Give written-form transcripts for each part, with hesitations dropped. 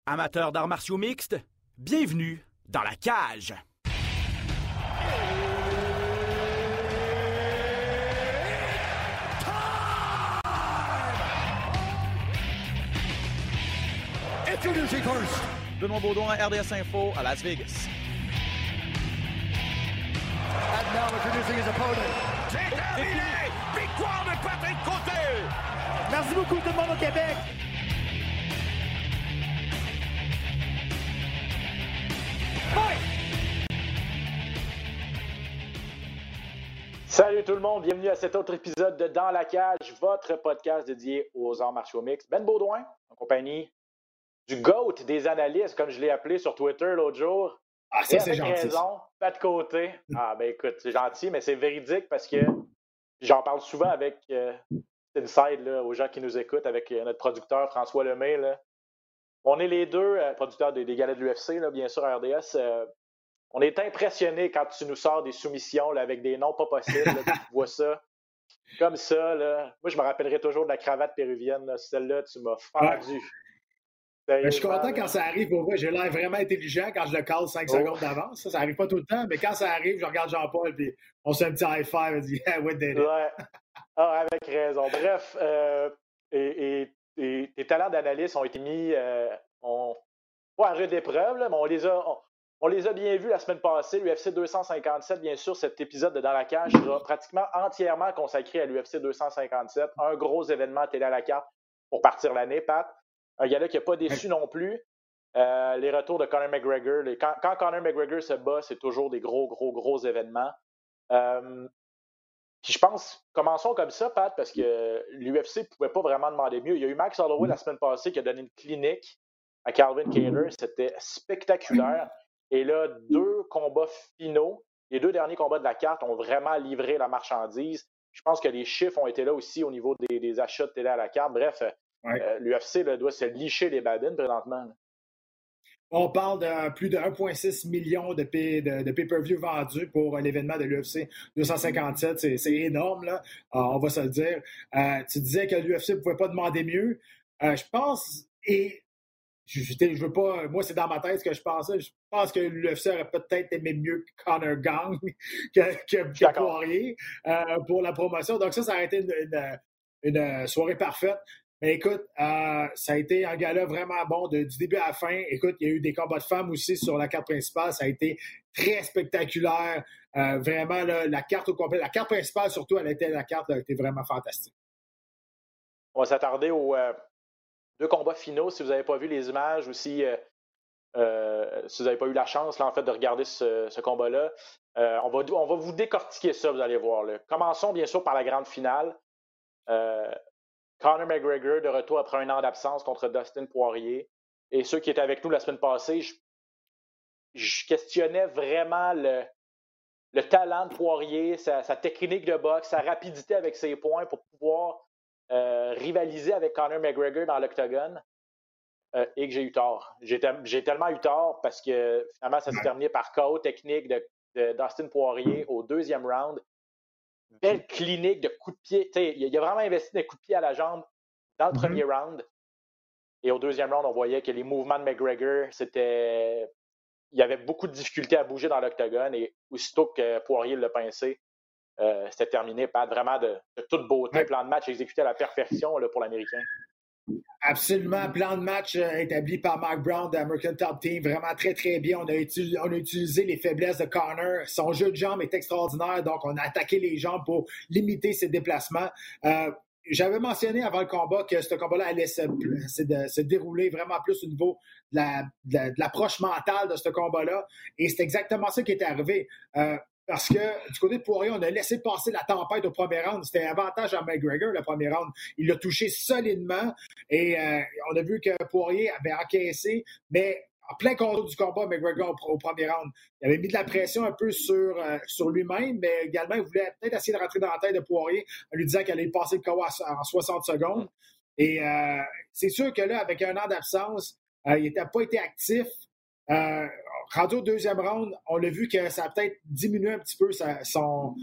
Amateurs d'arts martiaux mixtes, bienvenue dans la cage. Introducing first, Benoît Baudouin, RDS Info à Las Vegas. and now introducing his opponent. C'est terminé! Victoire de Patrick Côté! Merci beaucoup tout le monde au Québec. Salut tout le monde, bienvenue à cet autre épisode de Dans la cage, votre podcast dédié aux arts martiaux mixtes. Ben Baudouin, en compagnie du GOAT des analystes, comme je l'ai appelé sur Twitter l'autre jour. Ah, ça, Et c'est avec gentil. raison, pas de côté. Ah, ben écoute, c'est gentil, mais c'est véridique parce que j'en parle souvent avec Inside, là, aux gens qui nous écoutent, avec notre producteur François Lemay. Là. On est les deux producteurs des galas de l'UFC, là, bien sûr, à RDS. On est impressionnés quand tu nous sors des soumissions là, avec des noms pas possibles. Là, tu vois ça comme ça. Là. Moi, je me rappellerai toujours de la cravate péruvienne. Là. Celle-là, tu m'as fendu. Je suis content quand ça arrive. Pour vrai, j'ai l'air vraiment intelligent quand je le cale 5 secondes d'avance. Ça n'arrive pas tout le temps, mais quand ça arrive, je regarde Jean-Paul et on se fait un petit high five et dit yeah, we did it. Ouais. Ah, avec raison. Bref, tes talents d'analyste ont été mis pas à rude épreuve, là, mais on les a bien vus la semaine passée. L'UFC 257, bien sûr, cet épisode de Dans la cage sera pratiquement entièrement consacré à l'UFC 257. Un gros événement télé à la carte pour partir l'année, Pat. Un gars-là qui n'a pas déçu non plus. Les retours de Conor McGregor. Quand Conor McGregor se bat, c'est toujours des gros événements. Puis je pense, commençons comme ça, Pat, parce que l'UFC ne pouvait pas vraiment demander mieux. Il y a eu Max Holloway la semaine passée qui a donné une clinique à Calvin Kattar. C'était spectaculaire. Et là, 2 combats finaux, les 2 derniers combats de la carte ont vraiment livré la marchandise. Je pense que les chiffres ont été là aussi au niveau des achats de télé à la carte. Bref, l'UFC doit se licher les babines présentement. Là. On parle de plus de 1,6 million de pay-per-view vendus pour l'événement de l'UFC 257. C'est énorme, là. On va se le dire. Tu disais que l'UFC ne pouvait pas demander mieux. Je pense, et je veux pas, moi, c'est dans ma tête ce que je pensais. Je pense que l'UFC aurait peut-être aimé mieux que Conor Gang que Poirier pour la promotion. Donc ça a été une soirée parfaite. Mais écoute, ça a été un gala vraiment bon du début à la fin. Écoute, il y a eu des combats de femmes aussi sur la carte principale. Ça a été très spectaculaire. Vraiment, là, la carte au complet. La carte principale, surtout, la carte a été vraiment fantastique. On va s'attarder aux 2 combats finaux. Si vous n'avez pas vu les images ou si vous n'avez pas eu la chance là, en fait, de regarder ce combat-là, on va vous décortiquer ça, vous allez voir. Là. Commençons bien sûr par la grande finale. Conor McGregor de retour après 1 an d'absence contre Dustin Poirier. Et ceux qui étaient avec nous la semaine passée, je questionnais vraiment le talent de Poirier, sa technique de boxe, sa rapidité avec ses points pour pouvoir rivaliser avec Conor McGregor dans l'octogone. Et que j'ai eu tort. J'ai tellement eu tort parce que finalement, ça s'est terminé par KO technique de Dustin Poirier au 2e round. Belle clinique de coups de pied. Il a vraiment investi des coups de pied à la jambe dans le premier round. Et au 2e round, on voyait que les mouvements de McGregor, il y avait beaucoup de difficultés à bouger dans l'octogone. Et aussitôt que Poirier l'a pincé, c'était terminé par vraiment de toute beauté. Plan de match exécuté à la perfection là, pour l'Américain. Absolument. Plan de match établi par Mark Brown de American Top Team. Vraiment très, très bien. On a utilisé les faiblesses de Conor. Son jeu de jambes est extraordinaire. Donc, on a attaqué les jambes pour limiter ses déplacements. J'avais mentionné avant le combat que ce combat-là allait se dérouler vraiment plus au niveau de l'approche mentale de ce combat-là. Et c'est exactement ça qui est arrivé. Parce que du côté de Poirier, on a laissé passer la tempête au premier round. C'était un avantage à McGregor, le premier round. Il l'a touché solidement et on a vu que Poirier avait encaissé, mais en plein contrôle du combat, McGregor au premier round. Il avait mis de la pression un peu sur lui-même, mais également, il voulait peut-être essayer de rentrer dans la tête de Poirier en lui disant qu'il allait passer le KO en 60 secondes. Et c'est sûr que là, avec 1 an d'absence, il n'a pas été actif. Rendu au 2e round, on a vu que ça a peut-être diminué un petit peu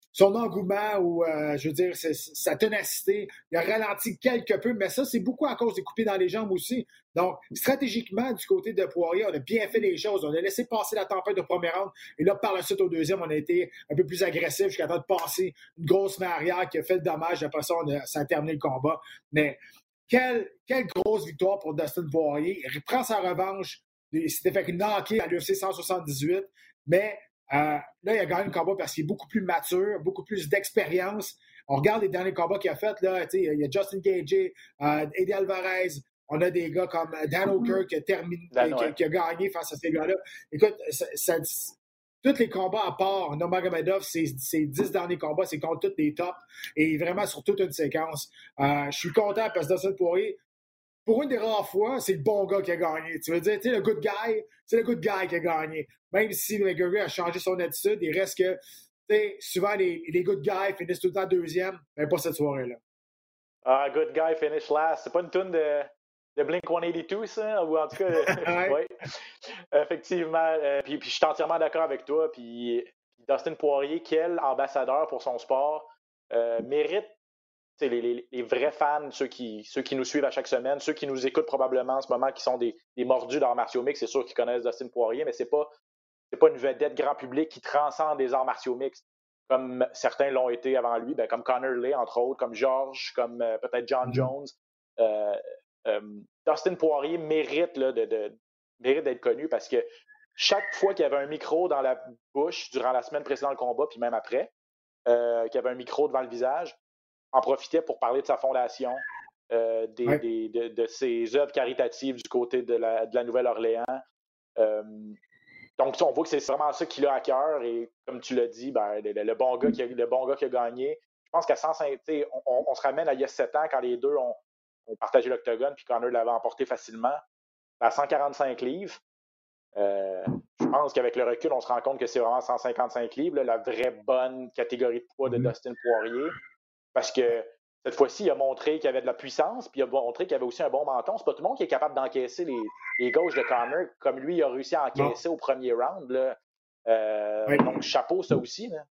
son engouement ou, je veux dire, sa ténacité. Il a ralenti quelque peu, mais ça, c'est beaucoup à cause des coupés dans les jambes aussi. Donc, stratégiquement, du côté de Poirier, on a bien fait les choses. On a laissé passer la tempête au premier round. Et là, par la suite, au deuxième, on a été un peu plus agressif jusqu'à temps de passer une grosse main arrière qui a fait le dommage. Après ça, ça a terminé le combat. Mais quelle grosse victoire pour Dustin Poirier. Il prend sa revanche. Il s'était fait knocker à l'UFC 178. Mais là, il a gagné le combat parce qu'il est beaucoup plus mature, beaucoup plus d'expérience. On regarde les derniers combats qu'il a fait. Là, il y a Justin Gaethje, Eddie Alvarez. On a des gars comme Dan Hooker qui a gagné face à ces gars-là. Écoute, tous les combats à part Nurmagomedov, ces 10 derniers combats, c'est contre tous les tops et vraiment sur toute une séquence. Je suis content parce que Dustin Poirier, pour une des rares fois, c'est le bon gars qui a gagné. Tu veux dire, tu sais, le good guy, c'est le good guy qui a gagné. Même si McGregor a changé son attitude, il reste que, tu sais, souvent les good guys finissent tout le temps deuxième, mais pas cette soirée-là. Ah, good guy finish last. C'est pas une tune de Blink-182, ça? Ou en tout cas, oui. Effectivement. Puis je suis entièrement d'accord avec toi. Puis Dustin Poirier, quel ambassadeur pour son sport, mérite les vrais fans, ceux qui nous suivent à chaque semaine, ceux qui nous écoutent probablement en ce moment, qui sont des mordus d'arts martiaux mixtes, c'est sûr qu'ils connaissent Dustin Poirier, mais c'est pas une vedette grand public qui transcende les arts martiaux mixtes, comme certains l'ont été avant lui, comme Conor Lee, entre autres, comme George, comme peut-être John Jones. Dustin Poirier mérite d'être connu parce que chaque fois qu'il y avait un micro dans la bouche durant la semaine précédant le combat, puis même après, qu'il y avait un micro devant le visage, en profitait pour parler de sa fondation, de ses œuvres caritatives du côté de la Nouvelle-Orléans. Donc, on voit que c'est vraiment ça qu'il a à cœur. Et comme tu l'as dit, le bon gars qui a gagné, je pense qu'à 105, on se ramène à il y a 7 ans quand les deux ont partagé l'octogone puis Conor l'avait emporté facilement. À 145 livres, je pense qu'avec le recul, on se rend compte que c'est vraiment 155 livres, là, la vraie bonne catégorie de poids de Dustin Poirier. Parce que cette fois-ci, il a montré qu'il avait de la puissance, puis il a montré qu'il avait aussi un bon menton. C'est pas tout le monde qui est capable d'encaisser les gauches de Conor, comme lui, il a réussi à encaisser au premier round. Là. Donc, chapeau, ça aussi. Là.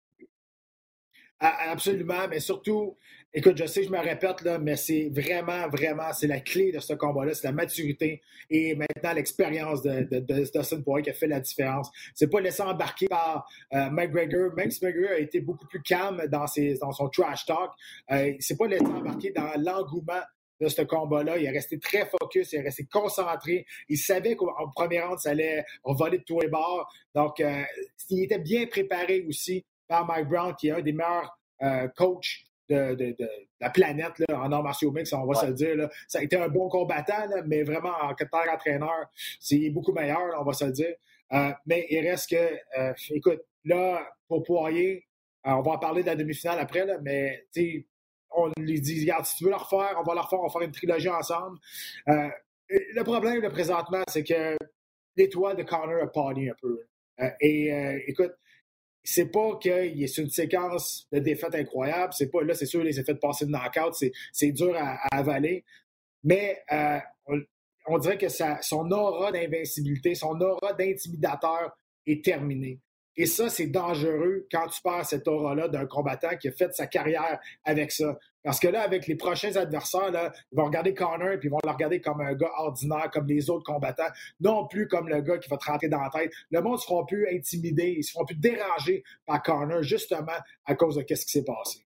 Absolument, mais surtout, écoute, je sais que je me répète, là, mais c'est vraiment, c'est la clé de ce combat-là, c'est la maturité et maintenant l'expérience de Dustin Poirier qui a fait la différence. C'est pas laissé embarquer par McGregor, même si McGregor a été beaucoup plus calme dans son trash talk, c'est pas laissé embarquer dans l'engouement de ce combat-là. Il est resté très focus, il est resté concentré. Il savait qu'au premier round, ça allait voler de tous les bords. Donc, il était bien préparé aussi par Mike Brown, qui est un des meilleurs coachs de la planète là, en arts martiaux mixtes, on va se le dire. Là. Ça a été un bon combattant, là, mais vraiment en tant qu'entraîneur, c'est beaucoup meilleur, là, on va se le dire. Mais il reste que, écoute, là, pour Poirier, on va en parler de la demi-finale après, là, mais on lui dit, regarde, si tu veux la refaire, on va faire une trilogie ensemble. Le problème, là, présentement, c'est que l'étoile de Conor a pâli un peu. Écoute, c'est pas qu'il y ait une séquence de défaites incroyable. C'est pas là, c'est sûr, les effets de passer de knockout, c'est dur à avaler. Mais on dirait que son aura d'invincibilité, son aura d'intimidateur est terminée. Et ça, c'est dangereux quand tu perds cette aura-là d'un combattant qui a fait sa carrière avec ça. Parce que là, avec les prochains adversaires, là, ils vont regarder Conor et ils vont le regarder comme un gars ordinaire, comme les autres combattants, non plus comme le gars qui va te rentrer dans la tête. Le monde ne se fera plus intimider, ils ne se feront plus déranger par Conor, justement à cause de ce qui s'est passé.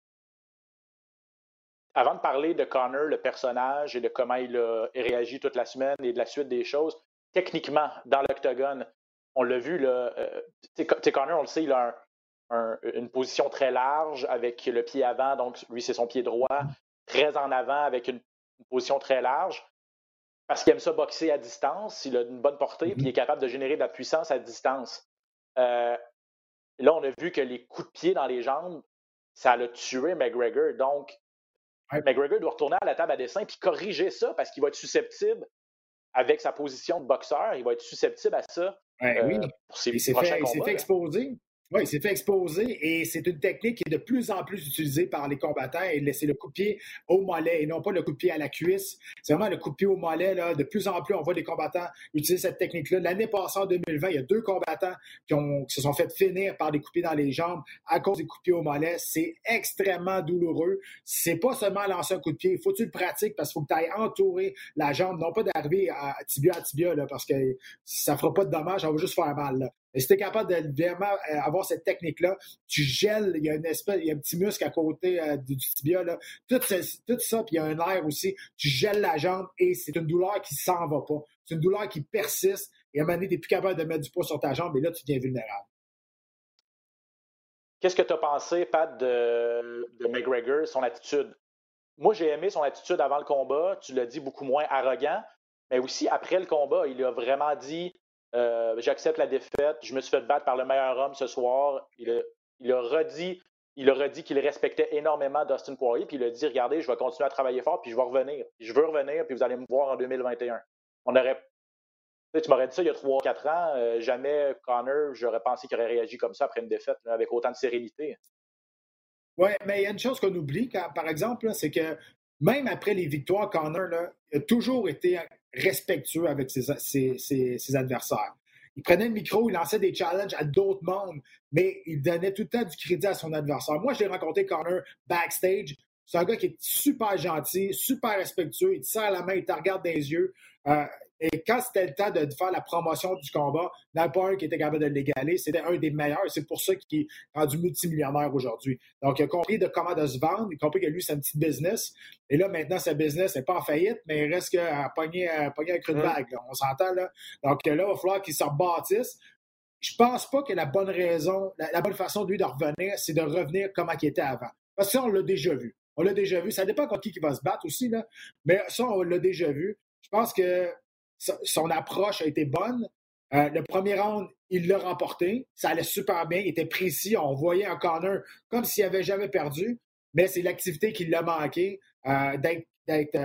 Avant de parler de Conor, le personnage, et de comment il a réagi toute la semaine et de la suite des choses, techniquement, dans l'octogone, on l'a vu, là, Conor, on le sait, il a une position très large avec le pied avant, donc lui, c'est son pied droit, très en avant avec une position très large, parce qu'il aime ça boxer à distance, il a une bonne portée, puis il est capable de générer de la puissance à distance. Là, on a vu que les coups de pied dans les jambes, ça l'a tué McGregor, donc McGregor doit retourner à la table à dessin puis corriger ça, parce qu'il va être susceptible, avec sa position de boxeur, il va être susceptible à ça. Oui, pour ses prochains combats. Il s'est fait exposer. Oui, il s'est fait exposer et c'est une technique qui est de plus en plus utilisée par les combattants et c'est le coup de pied au mollet et non pas le coup de pied à la cuisse. C'est vraiment le coup de pied au mollet. Là. De plus en plus, on voit des combattants utiliser cette technique-là. L'année passée, en 2020, il y a 2 combattants qui se sont fait finir par des coups de pied dans les jambes à cause des coups de pied au mollet. C'est extrêmement douloureux. C'est pas seulement lancer un coup de pied. Il faut que tu le pratiques parce qu'il faut que tu ailles entourer la jambe, non pas d'arriver à tibia là, parce que ça fera pas de dommages, ça va juste faire mal. Là. Et si tu es capable de vraiment avoir cette technique-là, tu gèles, il y a un petit muscle à côté du tibia, là. Tout ça, puis il y a un nerf aussi, tu gèles la jambe et c'est une douleur qui s'en va pas. C'est une douleur qui persiste et à un moment donné, tu n'es plus capable de mettre du poids sur ta jambe et là, tu deviens vulnérable. Qu'est-ce que tu as pensé, Pat, de McGregor, son attitude? Moi, j'ai aimé son attitude avant le combat. Tu l'as dit, beaucoup moins arrogant. Mais aussi, après le combat, il a vraiment dit j'accepte la défaite, je me suis fait battre par le meilleur homme ce soir. Il a redit qu'il respectait énormément Dustin Poirier, puis il a dit regardez, je vais continuer à travailler fort, puis je vais revenir. Je veux revenir, puis vous allez me voir en 2021. Tu m'aurais dit ça il y a 3-4 ans, jamais Conor, j'aurais pensé qu'il aurait réagi comme ça après une défaite, là, avec autant de sérénité. Oui, mais il y a une chose qu'on oublie, par exemple, là, c'est que même après les victoires, Conor là, a toujours été respectueux avec ses adversaires. Il prenait le micro, il lançait des challenges à d'autres mondes, mais il donnait tout le temps du crédit à son adversaire. Moi, je l'ai rencontré, Conor, backstage. C'est un gars qui est super gentil, super respectueux. Il te serre la main, il te regarde dans les yeux. Et quand c'était le temps de faire la promotion du combat, il n'y en a pas un qui était capable de l'égaler. C'était un des meilleurs. C'est pour ça qu'il est rendu multimillionnaire aujourd'hui. Donc, il a compris de comment de se vendre. Il a compris que lui, c'est un petit business. Et là, maintenant, ce business n'est pas en faillite, mais il reste qu'à pogner un creux de vague. Là. On s'entend, là. Donc, là, il va falloir qu'il se rebâtisse. Je pense pas que la bonne raison, la bonne façon de lui de revenir, c'est de revenir comme il était avant. Parce que ça, on l'a déjà vu. On l'a déjà vu. Ça dépend contre qui va se battre aussi, là. Mais ça, on l'a déjà vu. Je pense que son approche a été bonne. Le premier round, il l'a remporté. Ça allait super bien. Il était précis. On voyait un Conor comme s'il n'avait jamais perdu. Mais c'est l'activité qui l'a manqué, d'être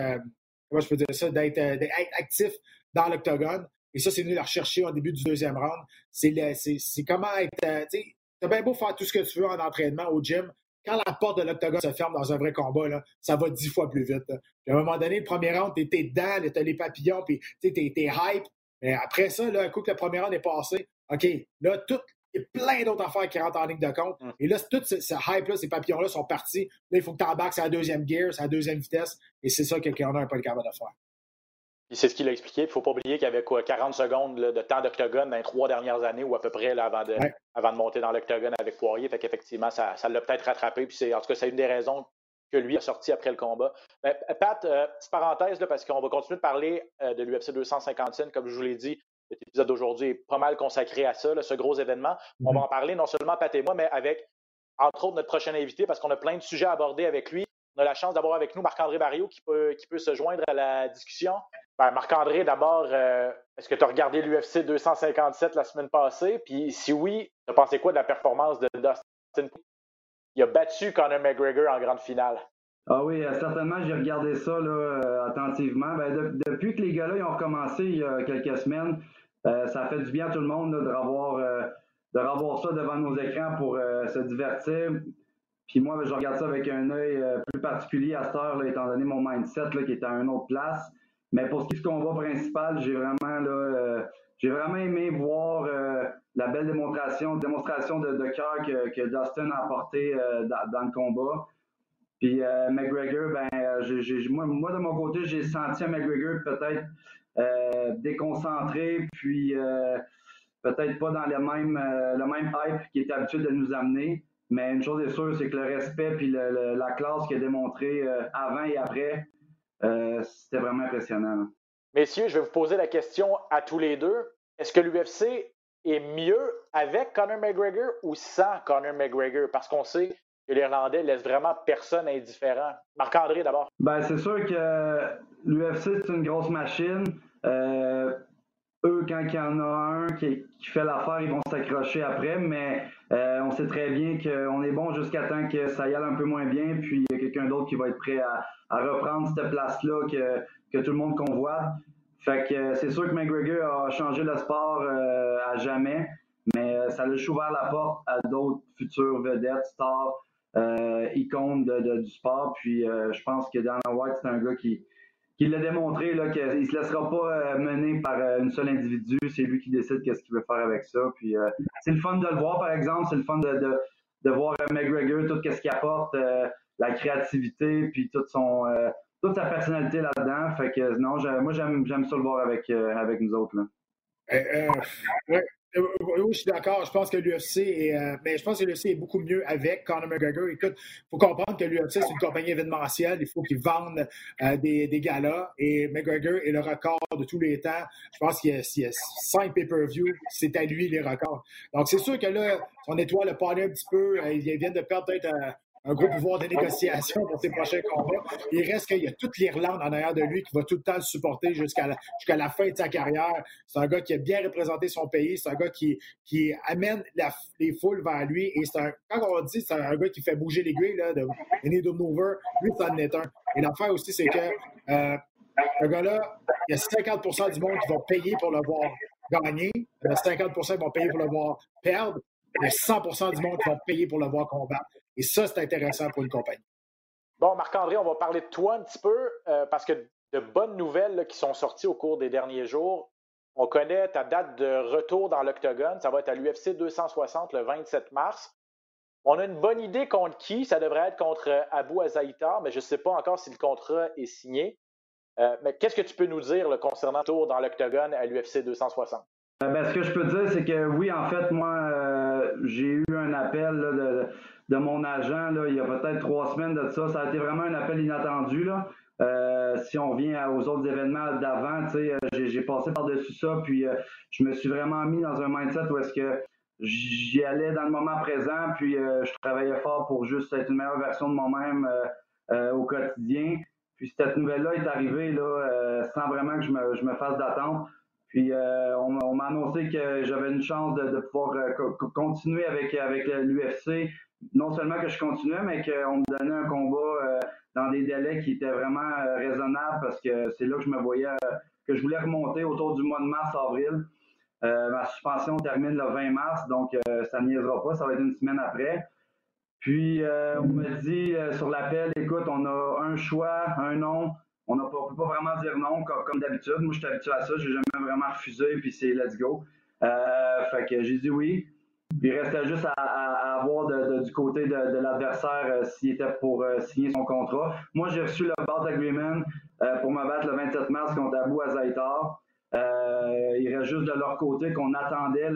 actif dans l'octogone. Et ça, c'est venu le rechercher au début du deuxième round. C'est comment être... tu as bien beau faire tout ce que tu veux en entraînement au gym. Quand la porte de l'octogone se ferme dans un vrai combat, là, ça va 10 fois plus vite. Puis à un moment donné, le premier round, t'es dedans, t'as les papillons, puis t'es hype. Mais après ça, là, un coup que le premier round est passé, OK, là, il y a plein d'autres affaires qui rentrent en ligne de compte. Et là, tout ce hype-là, ces papillons-là sont partis. Là, il faut que tu embarques sur la deuxième gear, sur la deuxième vitesse. Et c'est ça que Conor n'a pas le capable de faire. Puis c'est ce qu'il a expliqué. Il ne faut pas oublier qu'il y avait 40 secondes là, de temps d'octogone dans les 3 dernières années ou à peu près là, avant de monter dans l'octogone avec Poirier. Fait qu'effectivement, ça l'a peut-être rattrapé. Puis en tout cas, c'est une des raisons que lui a sorti après le combat. Mais, Pat, petite parenthèse, là, parce qu'on va continuer de parler de l'UFC 255. Comme je vous l'ai dit, cet épisode d'aujourd'hui est pas mal consacré à ça, là, ce gros événement. On va en parler non seulement Pat et moi, mais avec, entre autres, notre prochain invité, parce qu'on a plein de sujets à aborder avec lui. On a la chance d'avoir avec nous Marc-André Barriault qui peut se joindre à la discussion. Ben, Marc-André, d'abord, est-ce que tu as regardé l'UFC 257 la semaine passée? Puis si oui, tu as pensé quoi de la performance de Dustin? Il a battu Conor McGregor en grande finale. Ah oui, certainement, j'ai regardé ça là, attentivement. Ben, depuis que les gars-là ils ont recommencé il y a quelques semaines, ça fait du bien à tout le monde là, de revoir ça devant nos écrans pour se divertir. Puis moi, je regarde ça avec un œil plus particulier à cette heure, là, étant donné mon mindset là, qui est à une autre place. Mais pour ce qui est du combat principal, j'ai vraiment aimé voir la belle démonstration de cœur que Dustin a apporté dans le combat. Puis McGregor, moi de mon côté, j'ai senti un McGregor peut-être déconcentré, puis peut-être pas dans le même hype qu'il est habitué de nous amener. Mais une chose est sûre, c'est que le respect puis la classe qu'il a démontré avant et après, c'était vraiment impressionnant. Là. Messieurs, je vais vous poser la question à tous les deux. Est-ce que l'UFC est mieux avec Conor McGregor ou sans Conor McGregor? Parce qu'on sait que l'Irlandais laisse vraiment personne indifférent. Marc-André, d'abord. Ben, c'est sûr que l'UFC, c'est une grosse machine. Eux, quand il y en a un qui fait l'affaire, ils vont s'accrocher après, mais on sait très bien qu'on est bon jusqu'à temps que ça y aille un peu moins bien, puis il y a quelqu'un d'autre qui va être prêt à reprendre cette place-là que tout le monde convoite. Fait que c'est sûr que McGregor a changé le sport à jamais. mais ça a juste ouvert la porte à d'autres futures vedettes, stars, icônes du sport. Puis je pense que Dana White, c'est un gars qui l'a démontré là, qu'il ne se laissera pas mener par un seul individu. C'est lui qui décide qu'est-ce qu'il veut faire avec ça. Puis c'est le fun de le voir, par exemple. C'est le fun de voir McGregor, tout ce qu'il apporte, la créativité, puis toute sa personnalité là-dedans. Fait que non, moi j'aime ça le voir avec nous autres. Là. Oui, je suis d'accord. Je pense que l'UFC mais je pense que l'UFC est beaucoup mieux avec Conor McGregor. Écoute, il faut comprendre que l'UFC, c'est une compagnie événementielle. Il faut qu'ils vendent des galas. Et McGregor est le record de tous les temps. Je pense qu'il y a 5 pay-per-view. C'est à lui les records. Donc, c'est sûr que là, son étoile a parlé un petit peu. Il vient de perdre peut-être un gros pouvoir de négociation pour ses prochains combats. Il reste qu'il y a toute l'Irlande en arrière de lui qui va tout le temps le supporter jusqu'à la fin de sa carrière. C'est un gars qui a bien représenté son pays. C'est un gars qui amène les foules vers lui. Et quand on dit c'est un gars qui fait bouger l'aiguille, là, de needle mover, lui, ça en est un. Et l'affaire aussi, c'est que ce gars-là, il y a 50% du monde qui vont payer pour le voir gagner. 50% vont payer pour le voir perdre. Il y a 100% du monde qui vont payer pour le voir combattre. Et ça, c'est intéressant pour une compagnie. Bon, Marc-André, on va parler de toi un petit peu parce que de bonnes nouvelles là, qui sont sorties au cours des derniers jours. On connaît ta date de retour dans l'Octogone. Ça va être à l'UFC 260 le 27 mars. On a une bonne idée contre qui. Ça devrait être contre Abu Azaitar, mais je ne sais pas encore si le contrat est signé. Mais qu'est-ce que tu peux nous dire là, concernant le retour dans l'Octogone à l'UFC 260? Ce que je peux dire, c'est que oui, en fait, moi, j'ai eu un appel là, de mon agent là, il y a peut-être 3 semaines de ça. Ça a été vraiment un appel inattendu. Là. Si on revient aux autres événements d'avant, j'ai passé par-dessus ça, puis je me suis vraiment mis dans un mindset où est-ce que j'y allais dans le moment présent, puis je travaillais fort pour juste être une meilleure version de moi-même au quotidien. Puis cette nouvelle-là est arrivée là, sans vraiment que je me fasse d'attente. Puis on m'a annoncé que j'avais une chance de pouvoir continuer avec l'UFC. Non seulement que je continuais, mais qu'on me donnait un combat dans des délais qui étaient vraiment raisonnables parce que c'est là que je me voyais, que je voulais remonter autour du mois de mars-avril. Ma suspension termine le 20 mars, donc ça ne niaisera pas, ça va être une semaine après. Puis on m'a dit sur l'appel, écoute, on a un choix, un nom. On ne peut pas vraiment dire non comme d'habitude. Moi, je suis habitué à ça. Je n'ai jamais vraiment refusé, puis c'est let's go. Fait que j'ai dit oui. Puis il restait juste à voir du côté de l'adversaire s'il était pour signer son contrat. Moi, j'ai reçu le bout agreement pour me battre le 27 mars contre Abu Azaitar. Il reste juste de leur côté qu'on attendait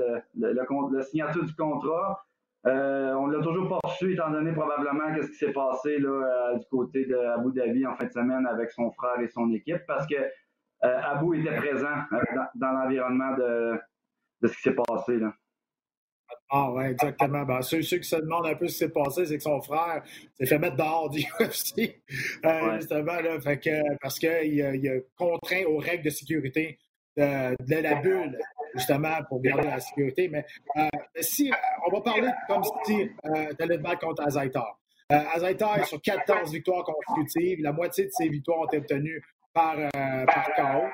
le signature du contrat. On l'a toujours pas reçu, étant donné probablement ce qui s'est passé là, du côté d'Abu Dhabi en fin de semaine avec son frère et son équipe, parce que Abu était présent dans l'environnement de ce qui s'est passé. Là. Ah oui, exactement. Ben, ceux qui se demandent un peu ce qui s'est passé, c'est que son frère s'est fait mettre dehors du UFC, justement, là, parce qu'il a contraint aux règles de sécurité de la bulle, justement, pour garder la sécurité. Mais si on va parler comme si tu allais te battre contre Azaitar. Azaitar est sur 14 victoires consécutives. La moitié de ses victoires ont été obtenues par KO.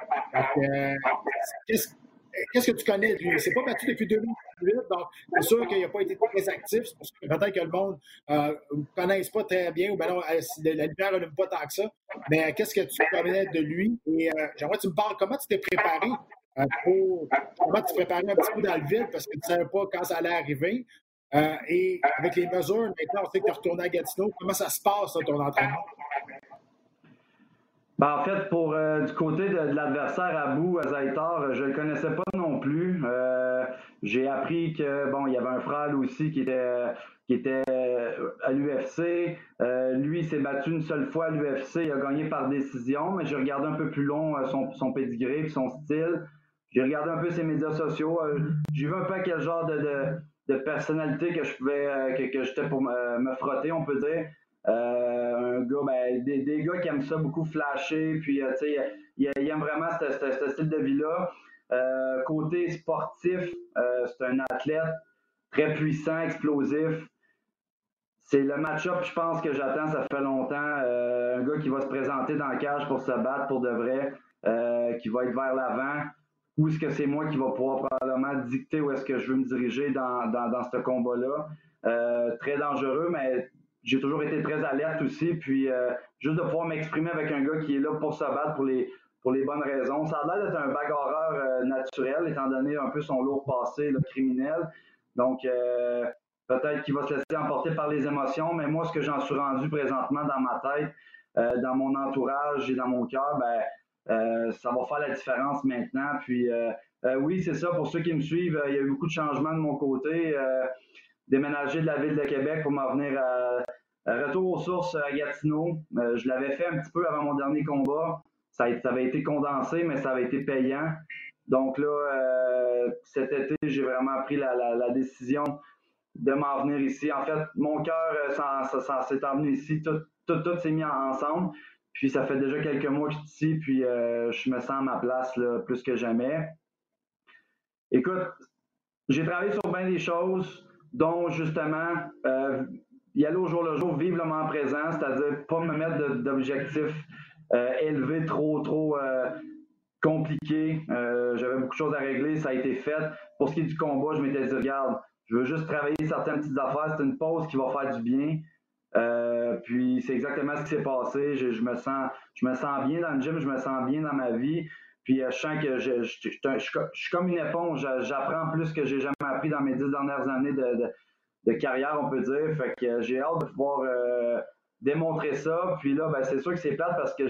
Qu'est-ce que tu connais de lui? Il ne s'est pas battu depuis 2018, donc c'est sûr qu'il n'a pas été très actif. C'est pour ça que peut-être que le monde ne connaisse pas très bien ou bien non, la lumière n'allume pas tant que ça. Mais qu'est-ce que tu connais de lui? Et j'aimerais que tu me parles comment tu t'es préparé comment tu t'es préparé un petit peu dans le vide parce que tu ne savais pas quand ça allait arriver. Et avec les mesures, maintenant, on sait que tu es retourné à Gatineau. Comment ça se passe, ça, ton entraînement? En fait, pour du côté de l'adversaire Abu Azaitar, je ne le connaissais pas non plus. J'ai appris que il y avait un frère aussi qui était à l'UFC. Lui, il s'est battu une seule fois à l'UFC. Il a gagné par décision, mais j'ai regardé un peu plus long son pédigré et son style. J'ai regardé un peu ses médias sociaux. J'ai vu un peu à quel genre de personnalité que je pouvais que j'étais pour me frotter, on peut dire. Un gars, des gars qui aiment ça beaucoup flasher, puis il aime vraiment ce style de vie-là. Côté sportif, c'est un athlète très puissant, explosif. C'est le match-up, je pense, que j'attends, ça fait longtemps. Un gars qui va se présenter dans la cage pour se battre pour de vrai, qui va être vers l'avant. ou est-ce que c'est moi qui va pouvoir probablement dicter où est-ce que je veux me diriger dans ce combat-là. Très dangereux, mais j'ai toujours été très alerte aussi. Puis juste de pouvoir m'exprimer avec un gars qui est là pour se battre pour les bonnes raisons. Ça a l'air d'être un bagarreur naturel, étant donné un peu son lourd passé là, criminel. Donc, peut-être qu'il va se laisser emporter par les émotions, mais moi, ce que j'en suis rendu présentement dans ma tête, dans mon entourage et dans mon cœur, ça va faire la différence maintenant. Puis, oui, c'est ça. Pour ceux qui me suivent, il y a eu beaucoup de changements de mon côté. Déménager de la ville de Québec pour m'en venir à retour aux sources à Gatineau. Je l'avais fait un petit peu avant mon dernier combat. Ça avait été condensé, mais ça avait été payant. Donc là, cet été, j'ai vraiment pris la décision de m'en venir ici. En fait, mon cœur s'est emmené ici. Tout s'est mis ensemble. Puis ça fait déjà quelques mois que je suis ici, puis je me sens à ma place là, plus que jamais. Écoute, j'ai travaillé sur bien des choses, dont justement y aller au jour le jour, vivre le moment présent, c'est-à-dire pas me mettre d'objectifs élevés trop compliqués. J'avais beaucoup de choses à régler, ça a été fait. Pour ce qui est du combat, je m'étais dit, regarde, je veux juste travailler certaines petites affaires, c'est une pause qui va faire du bien. Puis c'est exactement ce qui s'est passé. Je me sens bien dans le gym, je me sens bien dans ma vie. Puis je sens que je suis comme une éponge. J'apprends plus que j'ai jamais appris dans mes 10 dernières années de carrière, on peut dire. Fait que j'ai hâte de pouvoir démontrer ça. Puis là, c'est sûr que c'est plate parce que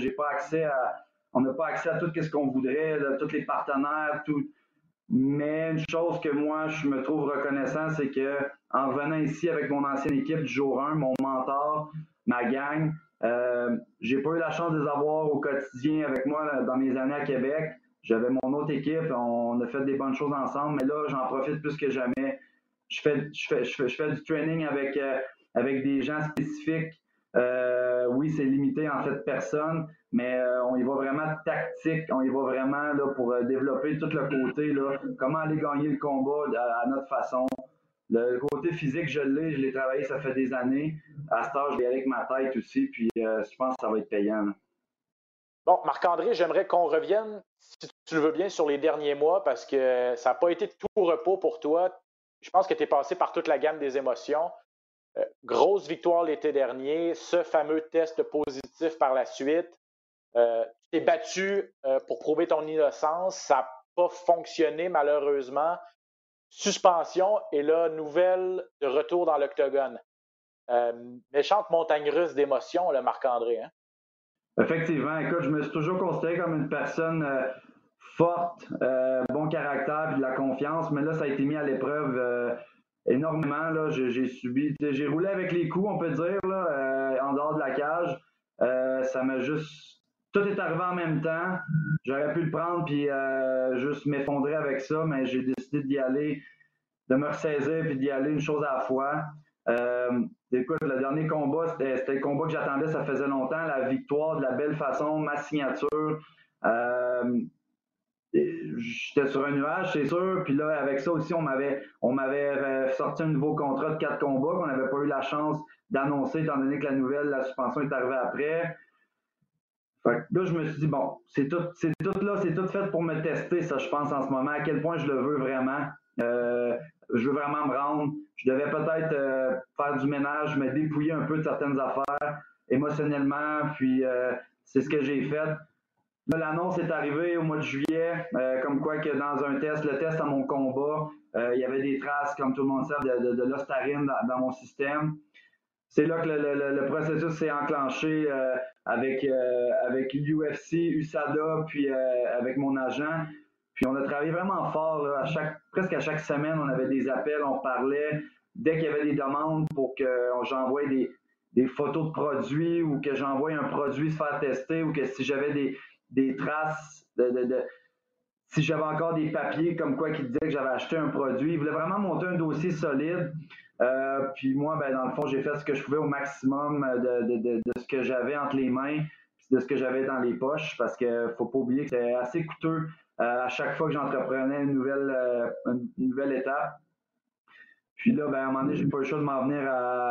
on n'a pas accès à tout ce qu'on voudrait, là, tous les partenaires, tout. Mais une chose que moi, je me trouve reconnaissant, c'est que en revenant ici avec mon ancienne équipe du jour 1, mon mentor, ma gang, j'ai pas eu la chance de les avoir au quotidien avec moi là, dans mes années à Québec. J'avais mon autre équipe, on a fait des bonnes choses ensemble, mais là, j'en profite plus que jamais. Je fais du training avec des gens spécifiques. Oui, c'est limité en fait personne, mais on y va vraiment tactique, on y va vraiment là, pour développer tout le côté, là, comment aller gagner le combat à notre façon. Le côté physique, je l'ai travaillé, ça fait des années. À ce temps, je vais y aller avec ma tête aussi, puis je pense que ça va être payant. Là. Bon, Marc-André, j'aimerais qu'on revienne, si tu le veux bien, sur les derniers mois, parce que ça n'a pas été tout repos pour toi. Je pense que tu es passé par toute la gamme des émotions. Grosse victoire l'été dernier, ce fameux test positif par la suite. Tu t'es battu pour prouver ton innocence. Ça n'a pas fonctionné malheureusement. Suspension et là, nouvelle de retour dans l'octogone. Méchante montagne russe d'émotions, là, Marc-André. Hein? Effectivement. Écoute, je me suis toujours considéré comme une personne forte, bon caractère et de la confiance, mais là, ça a été mis à l'épreuve énormément. Là, j'ai roulé avec les coups, on peut dire, là, en dehors de la cage. Ça m'a juste... Tout est arrivé en même temps. J'aurais pu le prendre puis juste m'effondrer avec ça, mais j'ai décidé d'y aller, de me ressaisir puis d'y aller une chose à la fois. Écoute, le dernier combat, c'était le combat que j'attendais, ça faisait longtemps. La victoire de la belle façon, ma signature. J'étais sur un nuage, c'est sûr. Puis là, avec ça aussi, on m'avait sorti un nouveau contrat de 4 combats qu'on n'avait pas eu la chance d'annoncer, étant donné que la suspension est arrivée après. Fait que là, je me suis dit, bon, c'est tout fait pour me tester, ça, je pense, en ce moment, à quel point je le veux vraiment. Je veux vraiment me rendre. Je devais peut-être faire du ménage, me dépouiller un peu de certaines affaires émotionnellement, puis c'est ce que j'ai fait. Là, l'annonce est arrivée au mois de juillet, comme quoi que dans le test à mon combat, il y avait des traces, comme tout le monde sait, de l'ostarine dans mon système. C'est là que le processus s'est enclenché avec l'UFC, USADA, puis avec mon agent. Puis on a travaillé vraiment fort. Là, presque à chaque semaine, on avait des appels, on parlait. Dès qu'il y avait des demandes pour que j'envoie des photos de produits ou que j'envoie un produit se faire tester ou que si j'avais des traces si j'avais encore des papiers comme quoi qui disaient que j'avais acheté un produit. Ils voulaient vraiment monter un dossier solide. Puis moi, dans le fond, j'ai fait ce que je pouvais au maximum de ce que j'avais entre les mains et de ce que j'avais dans les poches parce qu'il ne faut pas oublier que c'est assez coûteux à chaque fois que j'entreprenais une nouvelle étape. Puis là, à un moment donné, j'ai pas eu le choix de m'en venir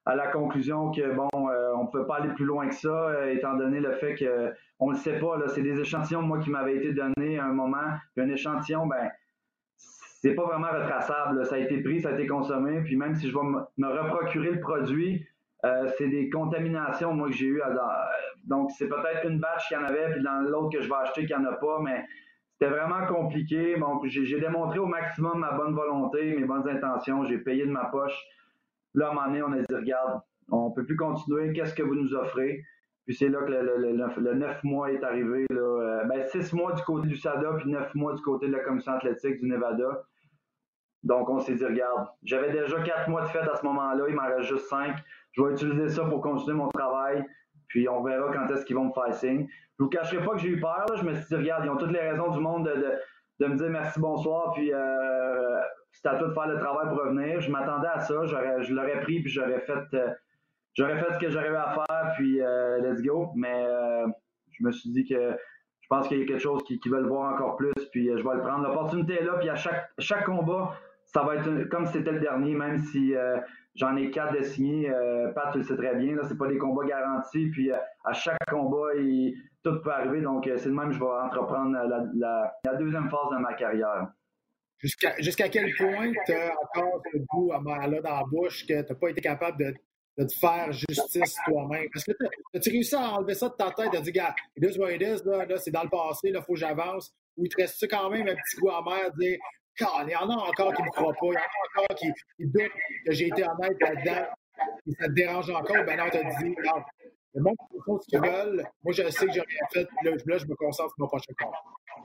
à la conclusion que, bon, on ne pouvait pas aller plus loin que ça, étant donné le fait qu'on ne le sait pas. Là, c'est des échantillons, moi, qui m'avaient été donnés à un moment. Puis un échantillon, ben, c'est pas vraiment retraçable. Là. Ça a été pris, ça a été consommé. Puis même si je vais me reprocurer le produit, c'est des contaminations, moi, que j'ai eues. Donc, c'est peut-être une batch qu'il y en avait, puis dans l'autre que je vais acheter qu'il n'y en a pas, mais c'était vraiment compliqué. Bon, j'ai démontré au maximum ma bonne volonté, mes bonnes intentions. J'ai payé de ma poche. Là, à un moment donné, on a dit, regarde, on ne peut plus continuer. Qu'est-ce que vous nous offrez? Puis c'est là que le 9 mois est arrivé. Là. 6 mois du côté du SADA, puis 9 mois du côté de la Commission athlétique du Nevada. Donc, on s'est dit, regarde, j'avais déjà 4 mois de fête à ce moment-là. Il m'en reste juste 5. Je vais utiliser ça pour continuer mon travail. Puis on verra quand est-ce qu'ils vont me faire signe. Je ne vous cacherai pas que j'ai eu peur. Là. Je me suis dit, regarde, ils ont toutes les raisons du monde de me dire merci, bonsoir, puis c'est à toi de faire le travail pour revenir. Je m'attendais à ça. Je l'aurais pris, puis j'aurais fait ce que j'aurais eu à faire, puis let's go. Mais je me suis dit que je pense qu'il y a quelque chose qu'ils veulent voir encore plus, puis je vais le prendre. L'opportunité est là, puis à chaque combat, ça va être comme si c'était le dernier, même si j'en ai 4 de signés. Pat, tu le sais très bien, là, c'est pas des combats garantis, puis à chaque combat, tout peut arriver. Donc, c'est le même que je vais entreprendre la deuxième phase de ma carrière. Jusqu'à quel point tu as encore ce goût là dans la bouche que tu n'as pas été capable de te faire justice toi-même? Parce que as-tu réussi à enlever ça de ta tête, de dire, gars, it is what it is, là, c'est dans le passé, il faut que j'avance, ou il te reste quand même un petit goût amer, de dire, il y en a encore qui ne me croient pas, il y en a encore qui doutent que j'ai été honnête là-dedans, et ça te dérange encore, ben non, tu as dit, regarde, le monde font ce qu'ils veulent, moi je sais que j'ai rien fait, là je me concentre sur mon prochain combat.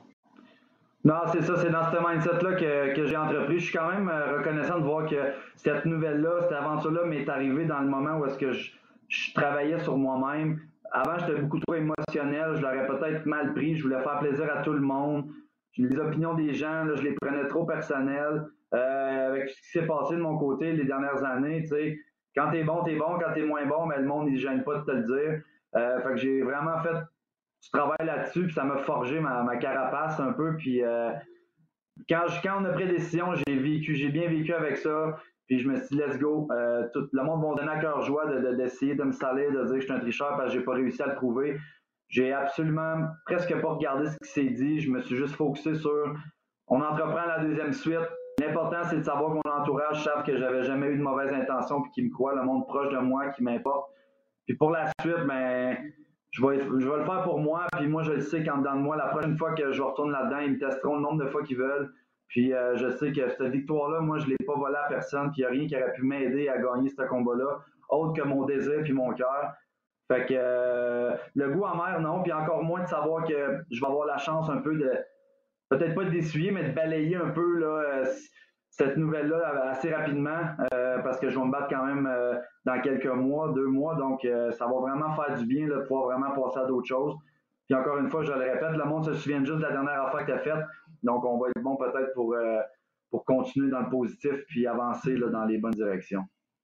Non, c'est ça, c'est dans ce mindset-là que j'ai entrepris. Je suis quand même reconnaissant de voir que cette nouvelle-là, cette aventure-là m'est arrivée dans le moment où est-ce que je travaillais sur moi-même. Avant, j'étais beaucoup trop émotionnel, je l'aurais peut-être mal pris, je voulais faire plaisir à tout le monde. Les opinions des gens, là, je les prenais trop personnelles. Avec ce qui s'est passé de mon côté les dernières années, tu sais, quand t'es bon, quand t'es moins bon, mais le monde, il ne gêne pas de te le dire. Fait que j'ai vraiment fait du travail là-dessus, puis ça m'a forgé ma carapace un peu. Puis quand on a pris la décision, j'ai bien vécu avec ça. Puis je me suis dit, let's go. Tout le monde va me donner à cœur joie d'essayer de me salir, de dire que je suis un tricheur parce que j'ai pas réussi à le prouver. J'ai absolument presque pas regardé ce qui s'est dit. Je me suis juste focusé sur on entreprend la deuxième suite. L'important, c'est de savoir que mon entourage savent que j'avais jamais eu de mauvaises intentions puis qu'ils me croient, le monde proche de moi qui m'importe. Puis pour la suite, ben je vais le faire pour moi. Puis moi, je le sais qu'en dedans de moi, la prochaine fois que je retourne là-dedans, ils me testeront le nombre de fois qu'ils veulent. Puis je sais que cette victoire-là, moi, je ne l'ai pas volée à personne. Puis il n'y a rien qui aurait pu m'aider à gagner ce combat-là, autre que mon désir puis mon cœur. Fait que le goût amer, non. Puis encore moins de savoir que je vais avoir la chance un peu de, peut-être pas d'essuyer, mais de balayer un peu là, cette nouvelle-là assez rapidement. Parce que je vais me battre quand même dans quelques mois, 2 mois. Donc, ça va vraiment faire du bien là, de pouvoir vraiment passer à d'autres choses. Puis encore une fois, je le répète, le monde se souvient juste de la dernière affaire que tu as faite. Donc, on va être bon peut-être pour continuer dans le positif puis avancer là, dans les bonnes directions.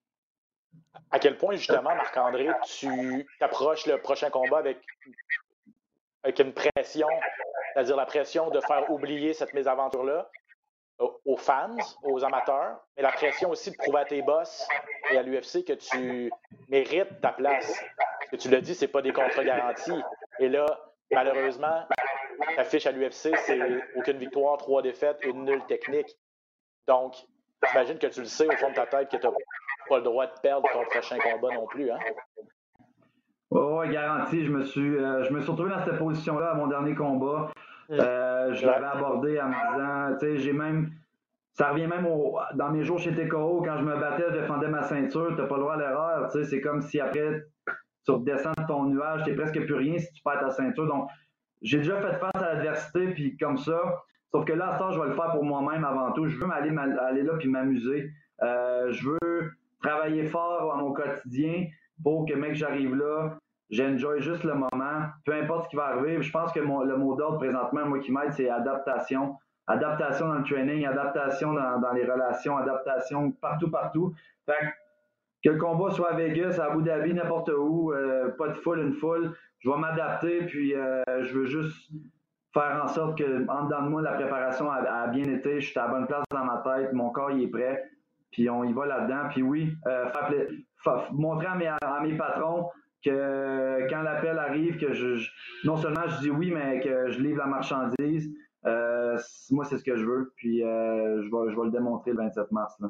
À quel point, justement, Marc-André, tu t'approches le prochain combat avec une pression, c'est-à-dire la pression de faire oublier cette mésaventure-là aux fans, aux amateurs, mais la pression aussi de prouver à tes boss et à l'UFC que tu mérites ta place. Parce que tu l'as dit, c'est pas des contrats garantis. Et là, malheureusement, ta fiche à l'UFC, c'est aucune victoire, 3 défaites, une nulle technique. Donc, j'imagine que tu le sais au fond de ta tête que tu n'as pas le droit de perdre ton prochain combat non plus, hein? Oui, garanti. Je me suis retrouvé dans cette position-là à mon dernier combat. Je l'avais abordé en me disant, tu sais, ça revient même dans mes jours chez TKO, quand je me battais, je défendais ma ceinture, tu n'as pas le droit à l'erreur. Tu sais, c'est comme si après, tu redescends de ton nuage, tu n'es presque plus rien si tu perds ta ceinture. Donc, j'ai déjà fait face à l'adversité, puis comme ça. Sauf que là, à ce temps, je vais le faire pour moi-même avant tout. Je veux aller là puis m'amuser. Je veux travailler fort à mon quotidien pour que, mec, j'arrive là, j'enjoy juste le moment, peu importe ce qui va arriver. Je pense que le mot d'ordre présentement, moi qui m'aide, c'est adaptation. Adaptation dans le training, adaptation dans les relations, adaptation partout. Fait que le combat soit à Vegas, à Abu Dhabi, n'importe où, pas de foule, une foule, je vais m'adapter, puis je veux juste faire en sorte que, en dedans de moi, la préparation a bien été, je suis à la bonne place dans ma tête, mon corps il est prêt. puis on y va là-dedans. Puis oui, montrer à mes patrons que quand l'appel arrive, que non seulement je dis oui, mais que je livre la marchandise. Moi, c'est ce que je veux. Puis je vais le démontrer le 27 mars. Là.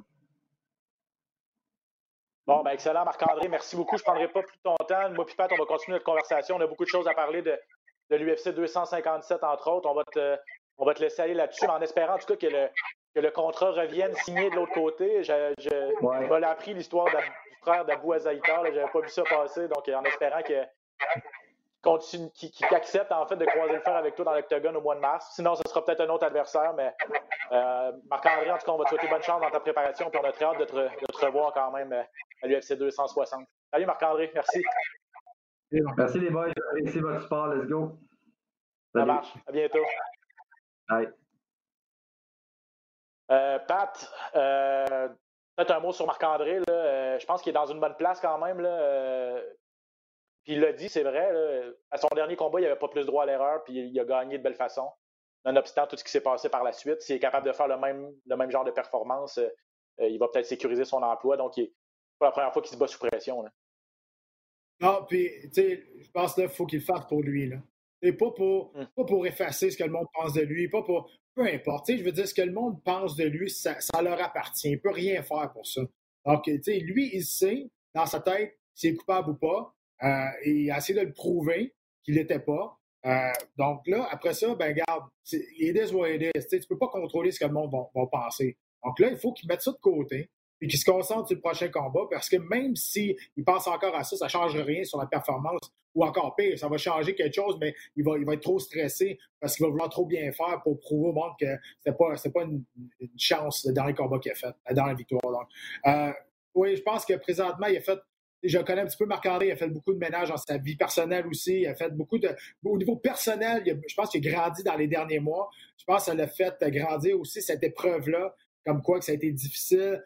Bon, ben excellent, Marc-André. Merci beaucoup. Je ne prendrai pas plus de ton temps. Moi et Pat, on va continuer notre conversation. On a beaucoup de choses à parler de l'UFC 257, entre autres. On va te laisser aller là-dessus, en espérant en tout cas que le contrat revienne signé de l'autre côté. Je l'ai appris l'histoire du frère d'Abou Azaïtar. Je n'avais pas vu ça passer. Donc, en espérant qu'il accepte en fait de croiser le fer avec toi dans l'octogone au mois de mars. Sinon, ce sera peut-être un autre adversaire, mais Marc-André, en tout cas, on va te souhaiter bonne chance dans ta préparation, puis on a très hâte de te revoir quand même à l'UFC 260. Salut Marc-André, merci. Merci les boys, appréciez votre sport, let's go. Salut. Ça marche, à bientôt. Bye. Pat, peut-être un mot sur Marc-André. Je pense qu'il est dans une bonne place quand même. Puis il l'a dit, c'est vrai, là, à son dernier combat, il n'avait pas plus droit à l'erreur, puis il a gagné de belle façon. Nonobstant tout ce qui s'est passé par la suite, s'il est capable de faire le même genre de performance, il va peut-être sécuriser son emploi. Donc, c'est pas la première fois qu'il se bat sous pression. Là. Non, puis, tu sais, je pense qu'il faut qu'il le fasse pour lui. Là. Et pas pour effacer ce que le monde pense de lui, pas pour. Peu importe. Je veux dire, ce que le monde pense de lui, ça leur appartient. Il ne peut rien faire pour ça. Donc, tu sais, lui, il sait, dans sa tête, s'il est coupable ou pas. Et il a essayé de le prouver qu'il l'était pas. Donc là, après ça, ben regarde, it is what it is. Tu ne peux pas contrôler ce que le monde va penser. Donc là, il faut qu'il mette ça de côté et qu'il se concentre sur le prochain combat parce que même s'il pense encore à ça, ça ne change rien sur la performance ou encore pire, ça va changer quelque chose, mais il va être trop stressé parce qu'il va vouloir trop bien faire pour prouver au monde que c'était pas une chance le dernier combat qu'il a fait, la dernière victoire. Donc, oui, je pense que présentement, il a fait. Je connais un petit peu Marc-André, il a fait beaucoup de ménage dans sa vie personnelle aussi. Il a fait beaucoup de. Au niveau personnel, je pense qu'il a grandi dans les derniers mois. Je pense que ça l'a fait grandir aussi, cette épreuve-là, comme quoi que ça a été difficile.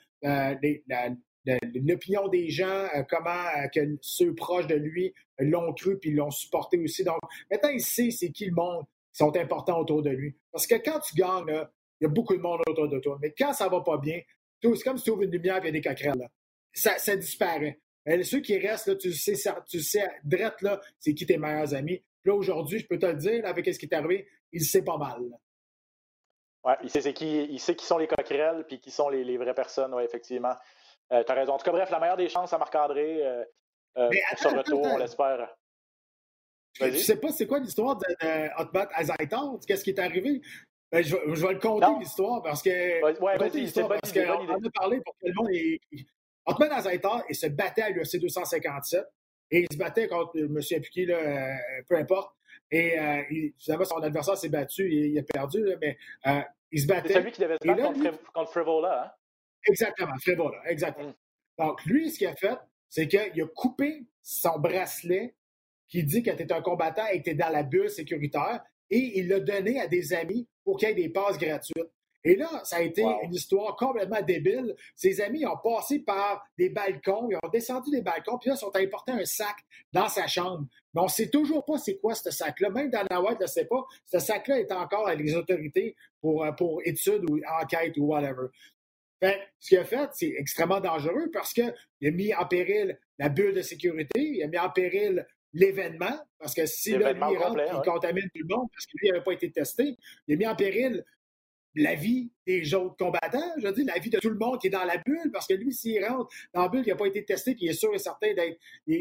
L'opinion des gens, comment que ceux proches de lui l'ont cru puis l'ont supporté aussi. Donc, maintenant, il sait c'est qui le monde qui sont importants autour de lui. Parce que quand tu gagnes, là, il y a beaucoup de monde autour de toi. Mais quand ça va pas bien, c'est comme si tu ouvres une lumière et il y a des coquerelles. Là. Ça disparaît. Ceux qui restent, là, tu sais, drette, là, c'est qui tes meilleurs amis. Puis là, aujourd'hui, je peux te le dire, là, avec ce qui est arrivé, il sait pas mal. Oui, il sait qui sont les coquerelles puis qui sont les vraies personnes, oui, effectivement. Tu as raison. En tout cas, bref, la meilleure des chances à Marc-André pour ce retour, on l'espère. Tu sais pas c'est quoi l'histoire de Hotbat Azaïtar? Qu'est-ce qui est arrivé? Ben, je vais le conter, l'histoire, parce que... Oui, vas-y, c'est bonne idée. On en a parlé pour que le monde... Hotman Azaïtar, il se battait à l'UFC 257 et il se battait contre, je me souviens plus qui, peu importe. Et finalement, son adversaire s'est battu, il a perdu, là, mais il se battait. C'est celui qui devait se battre contre Frivola, hein? Exactement, Frivola, exactement. Donc, lui, ce qu'il a fait, c'est qu'il a coupé son bracelet qui dit que tu es un combattant et que tu es dans la bulle sécuritaire et il l'a donné à des amis pour qu'il y ait des passes gratuites. Et là, ça a été une histoire complètement débile. Ses amis ont passé par des balcons, ils ont descendu des balcons, puis là, ils sont allés porter un sac dans sa chambre. Mais on ne sait toujours pas c'est quoi ce sac-là. Même Dana White ne le sait pas. Ce sac-là est encore avec les autorités pour études ou enquête ou whatever. Fait, ce qu'il a fait, c'est extrêmement dangereux parce qu'il a mis en péril la bulle de sécurité, il a mis en péril l'événement, parce que si là, lui, il rentre, il contamine tout le monde parce que lui, il n'avait pas été testé, il a mis en péril la vie des autres combattants, je veux dire, la vie de tout le monde qui est dans la bulle, parce que lui, s'il rentre dans la bulle, il n'a pas été testé, puis il est sûr et certain de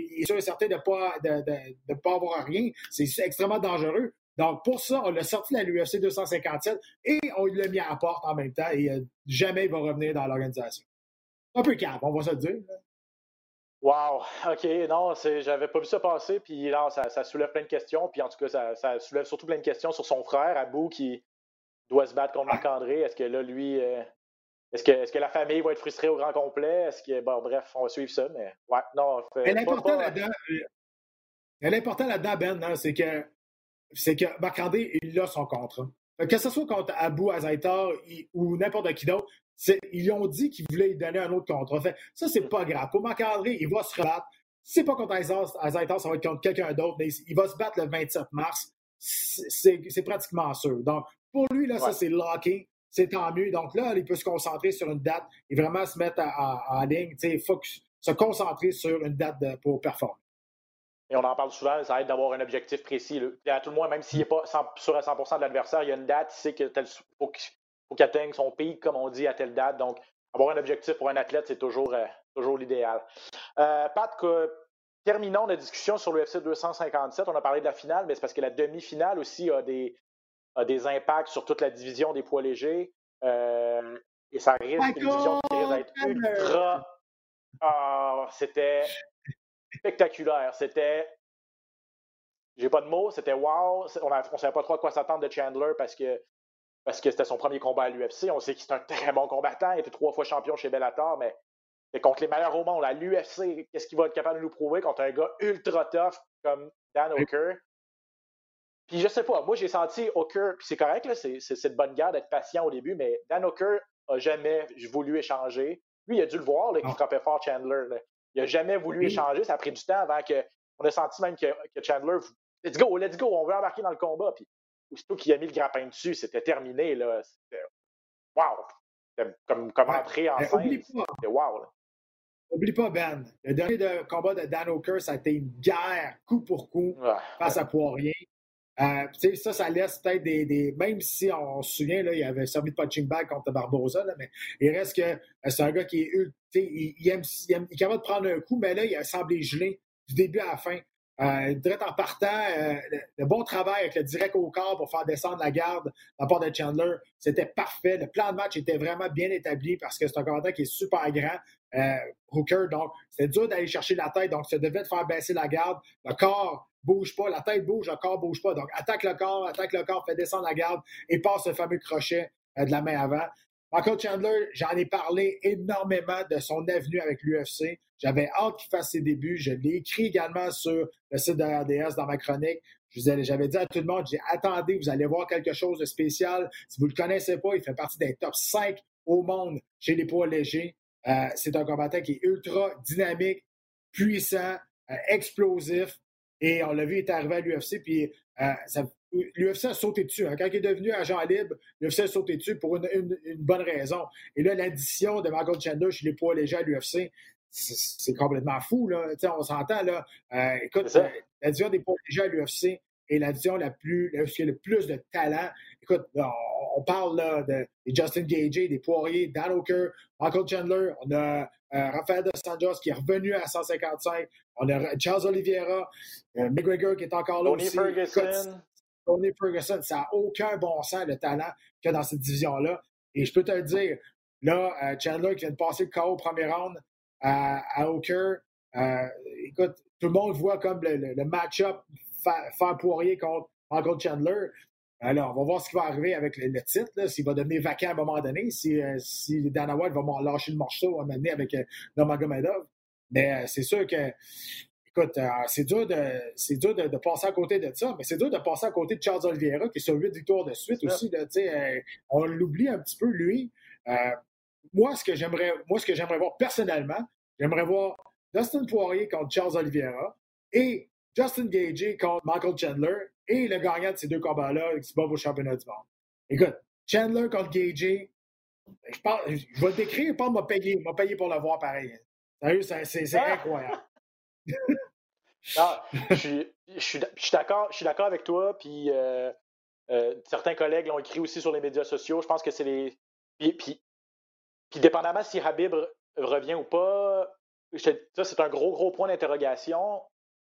ne pas avoir rien, c'est extrêmement dangereux. Donc, pour ça, on l'a sorti de la l'UFC 257 et on l'a mis à la porte en même temps, et jamais il va revenir dans l'organisation. Un peu calme, on va se le dire. Wow, OK, non, j'avais pas vu ça passer, puis là, ça soulève plein de questions, puis en tout cas, ça soulève surtout plein de questions sur son frère, Abou, qui doit se battre contre Marc-André. Est-ce que là, lui, est-ce que la famille va être frustrée au grand complet? Est-ce que, bon, bref, on va suivre ça, mais ouais, non. L'important là-dedans, Ben, hein, c'est que Marc-André, il a son contrat. Que ce soit contre Abou Azaïtar ou n'importe qui d'autre, ils ont dit qu'ils voulaient lui donner un autre contrat. Fait, ça, c'est pas grave. Pour Marc-André, il va se rebattre. Si c'est pas contre Azaïtar, ça va être contre quelqu'un d'autre, mais il va se battre le 27 mars. C'est pratiquement sûr. Donc, pour lui, là, ça, c'est locké. c'est tant mieux. Donc là, il peut se concentrer sur une date et vraiment se mettre en ligne. Il faut se concentrer sur une date pour performer. Et on en parle souvent, ça aide d'avoir un objectif précis. Là. À tout le moins, même s'il n'est pas sûr à 100% de l'adversaire, il y a une date, il sait qu'il faut qu'il atteigne son pic, comme on dit, à telle date. Donc, avoir un objectif pour un athlète, c'est toujours l'idéal. Pat, terminons notre discussion sur l'UFC 257. On a parlé de la finale, mais c'est parce que la demi-finale aussi a des impacts sur toute la division des poids légers. Et ça risque une division qui risque d'être ultra... c'était spectaculaire. J'ai pas de mots, c'était wow. On ne savait pas trop à quoi s'attendre de Chandler parce que c'était son premier combat à l'UFC. On sait qu'il est un très bon combattant. Il était 3 fois champion chez Bellator, mais c'est contre les meilleurs au monde. À l'UFC, qu'est-ce qu'il va être capable de nous prouver contre un gars ultra tough comme Dan Hooker? Puis je sais pas, moi j'ai senti Hooker, puis c'est correct, là, c'est de bonne guerre d'être patient au début, mais Dan Hooker a jamais voulu échanger. Lui, il a dû le voir qu'il frappait fort Chandler. Là. Il n'a jamais voulu échanger. Ça a pris du temps avant qu'on a senti même que Chandler, let's go, on veut embarquer dans le combat. Puis aussitôt qu'il a mis le grappin dessus, c'était terminé. Là. C'était wow! C'était comme entrer en scène. C'était wow. Là. Oublie pas, Ben. Le dernier combat de Dan Hooker, ça a été une guerre, coup pour coup, face à Poirier. Ça laisse peut-être des. Même si on se souvient, là, il avait servi de punching bag contre Barboza, là, mais il reste que c'est un gars qui est il est capable de prendre un coup, mais là, il a semblé gelé du début à la fin. Direct en partant, le bon travail avec le direct au corps pour faire descendre la garde de la part de Chandler, c'était parfait. Le plan de match était vraiment bien établi parce que c'est un combattant qui est super grand, Hooker. Donc, c'était dur d'aller chercher la tête. Donc, ça devait te faire baisser la garde. Le corps bouge pas, la tête bouge, le corps bouge pas. Donc, attaque le corps, fait descendre la garde et passe le fameux crochet de la main avant. Michael Chandler, j'en ai parlé énormément de son avenue avec l'UFC. J'avais hâte qu'il fasse ses débuts. Je l'ai écrit également sur le site de RDS dans ma chronique. J'avais dit à tout le monde, attendez, vous allez voir quelque chose de spécial. Si vous ne le connaissez pas, il fait partie des top 5 au monde chez les poids légers. C'est un combattant qui est ultra dynamique, puissant, explosif. Et on l'a vu, il est arrivé à l'UFC, puis l'UFC a sauté dessus. Hein. Quand il est devenu agent libre, l'UFC a sauté dessus pour une bonne raison. Et là, l'addition de Michael Chandler chez les poids légers à l'UFC, c'est complètement fou. Là. On s'entend. Là. Écoute, l'addition des poids légers à l'UFC est l'addition qui a le plus de talent. Écoute, là, on parle là, de Justin Gaethje, des Poirier, Dan Hooker, Michael Chandler. On a Rafael Dos Anjos qui est revenu à 155. On a Charles Oliveira, McGregor qui est encore là aussi. Tony Ferguson, ça n'a aucun bon sens le talent qu'il y a dans cette division-là. Et je peux te le dire, là, Chandler qui vient de passer le KO au premier round à Hooker, écoute, tout le monde voit comme le match-up faire Poirier contre Michael Chandler. Alors, on va voir ce qui va arriver avec le titre, là, s'il va devenir vacant à un moment donné, si Dana White va lâcher le morceau à m'amener avec Nurmagomedov. Mais c'est sûr que, écoute, c'est dur de passer à côté de ça, mais c'est dur de passer à côté de Charles Oliveira, qui est sur 8 victoires de suite aussi. Là, on l'oublie un petit peu, lui. Moi, ce que j'aimerais voir personnellement, j'aimerais voir Dustin Poirier contre Charles Oliveira et Justin Gaethje contre Michael Chandler et le gagnant de ces deux combats-là qui se bat au championnat du monde. Écoute, Chandler contre Gaethje, je vais le décrire, pas m'a payé pour le voir pareil. Sérieux, c'est incroyable. Je suis d'accord avec toi, puis certains collègues l'ont écrit aussi sur les médias sociaux. Je pense que c'est les... Puis dépendamment si Habib revient ou pas, ça, c'est un gros point d'interrogation.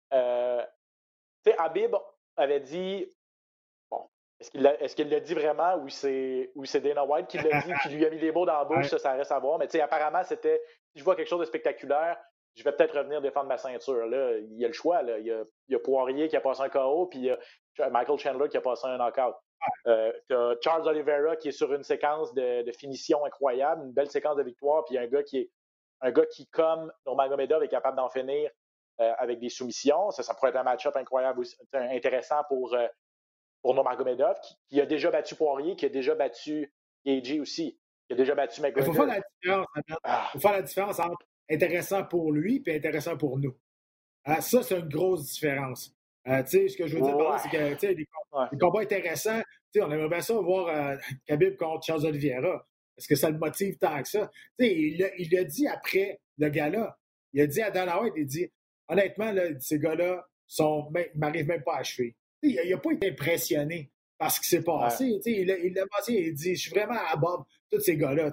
Habib avait dit, bon, est-ce qu'il l'a dit vraiment ou c'est Dana White qui l'a dit, qui lui a mis des mots dans la bouche, ça reste à voir. Mais apparemment, c'était, si je vois quelque chose de spectaculaire, je vais peut-être revenir défendre ma ceinture. Là, il y a le choix. Là. Il y a Poirier qui a passé un KO, puis il y a Michael Chandler qui a passé un knockout. T'as Charles Oliveira qui est sur une séquence de finition incroyable, une belle séquence de victoire, puis il y a un gars qui, comme Nurmagomedov, est capable d'en finir avec des soumissions. Ça pourrait être un match-up incroyable, intéressant pour Nurmagomedov, qui a déjà battu Poirier, qui a déjà battu Gaethje aussi, qui a déjà battu McGregor. Il faut faire la différence entre intéressant pour lui et intéressant pour nous. Ça, c'est une grosse différence. Ce que je veux dire par là, c'est que les combats intéressants, on aimerait bien ça voir Khabib contre Charles Oliveira. Est-ce que ça le motive tant que ça? Il a dit après le gala, il a dit à Dana White, il dit honnêtement, là, ces gars-là ils m'arrivent même pas à achever. Il n'a pas été impressionné par ce qui s'est passé. Ouais. Il l'a mentionné, il dit je suis vraiment à bord de tous ces gars-là.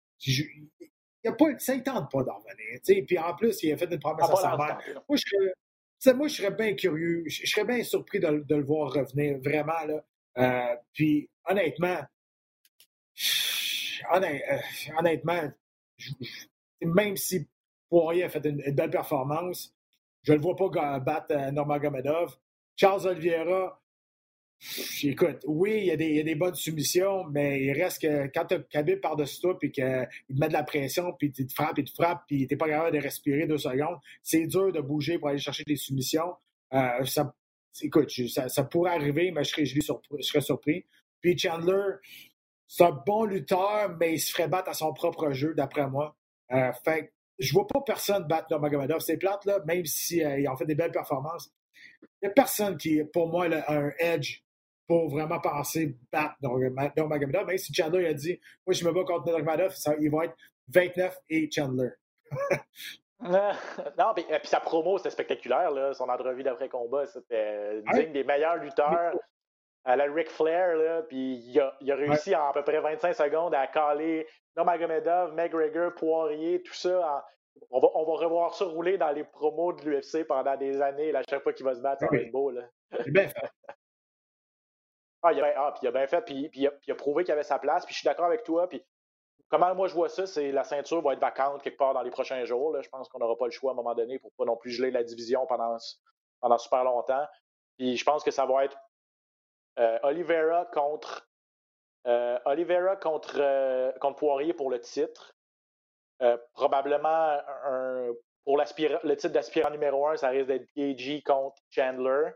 Ça ne tente pas d'en revenir. Puis en plus, il a fait une promesse à sa mère. Moi, je serais bien curieux. Je serais bien surpris de le voir revenir, vraiment. Là. Puis honnêtement, même si Poirier a fait une belle performance, je ne le vois pas battre Nurmagomedov. Charles Oliveira, écoute, oui, il y a des bonnes soumissions, mais il reste que quand tu as Khabib par-dessus toi et qu'il te met de la pression, puis il te frappe, puis tu n'es pas capable de respirer 2 secondes, c'est dur de bouger pour aller chercher des soumissions. Écoute, ça pourrait arriver, mais je serais surpris. Puis Chandler, c'est un bon lutteur, mais il se ferait battre à son propre jeu, d'après moi. Fait je vois pas personne battre Nurmagomedov. C'est plate, là, même s'ils ont fait des belles performances. Il n'y a personne qui, pour moi, a un edge pour vraiment penser battre Nurmagomedov. Même si Chandler a dit « Moi, je me bats contre Nurmagomedov, il va être 29 et Chandler. » Non, puis sa promo, c'était spectaculaire. Là. Son entrevue d'après-combat, c'était digne des meilleurs lutteurs. À la Ric Flair, là, puis il a réussi en à peu près 25 secondes à caler Nurmagomedov, McGregor, Poirier, tout ça. On va revoir ça rouler dans les promos de l'UFC pendant des années, là, à chaque fois qu'il va se battre, ça va être beau. Là. C'est bien fait. Puis il a bien fait, puis il a prouvé qu'il avait sa place, puis je suis d'accord avec toi, puis comment moi je vois ça, c'est la ceinture va être vacante quelque part dans les prochains jours. Là. Je pense qu'on n'aura pas le choix à un moment donné pour pas non plus geler la division pendant super longtemps. Puis je pense que ça va être Oliveira contre Poirier pour le titre. Probablement pour le titre d'aspirant numéro 1, ça risque d'être Gaethje contre Chandler.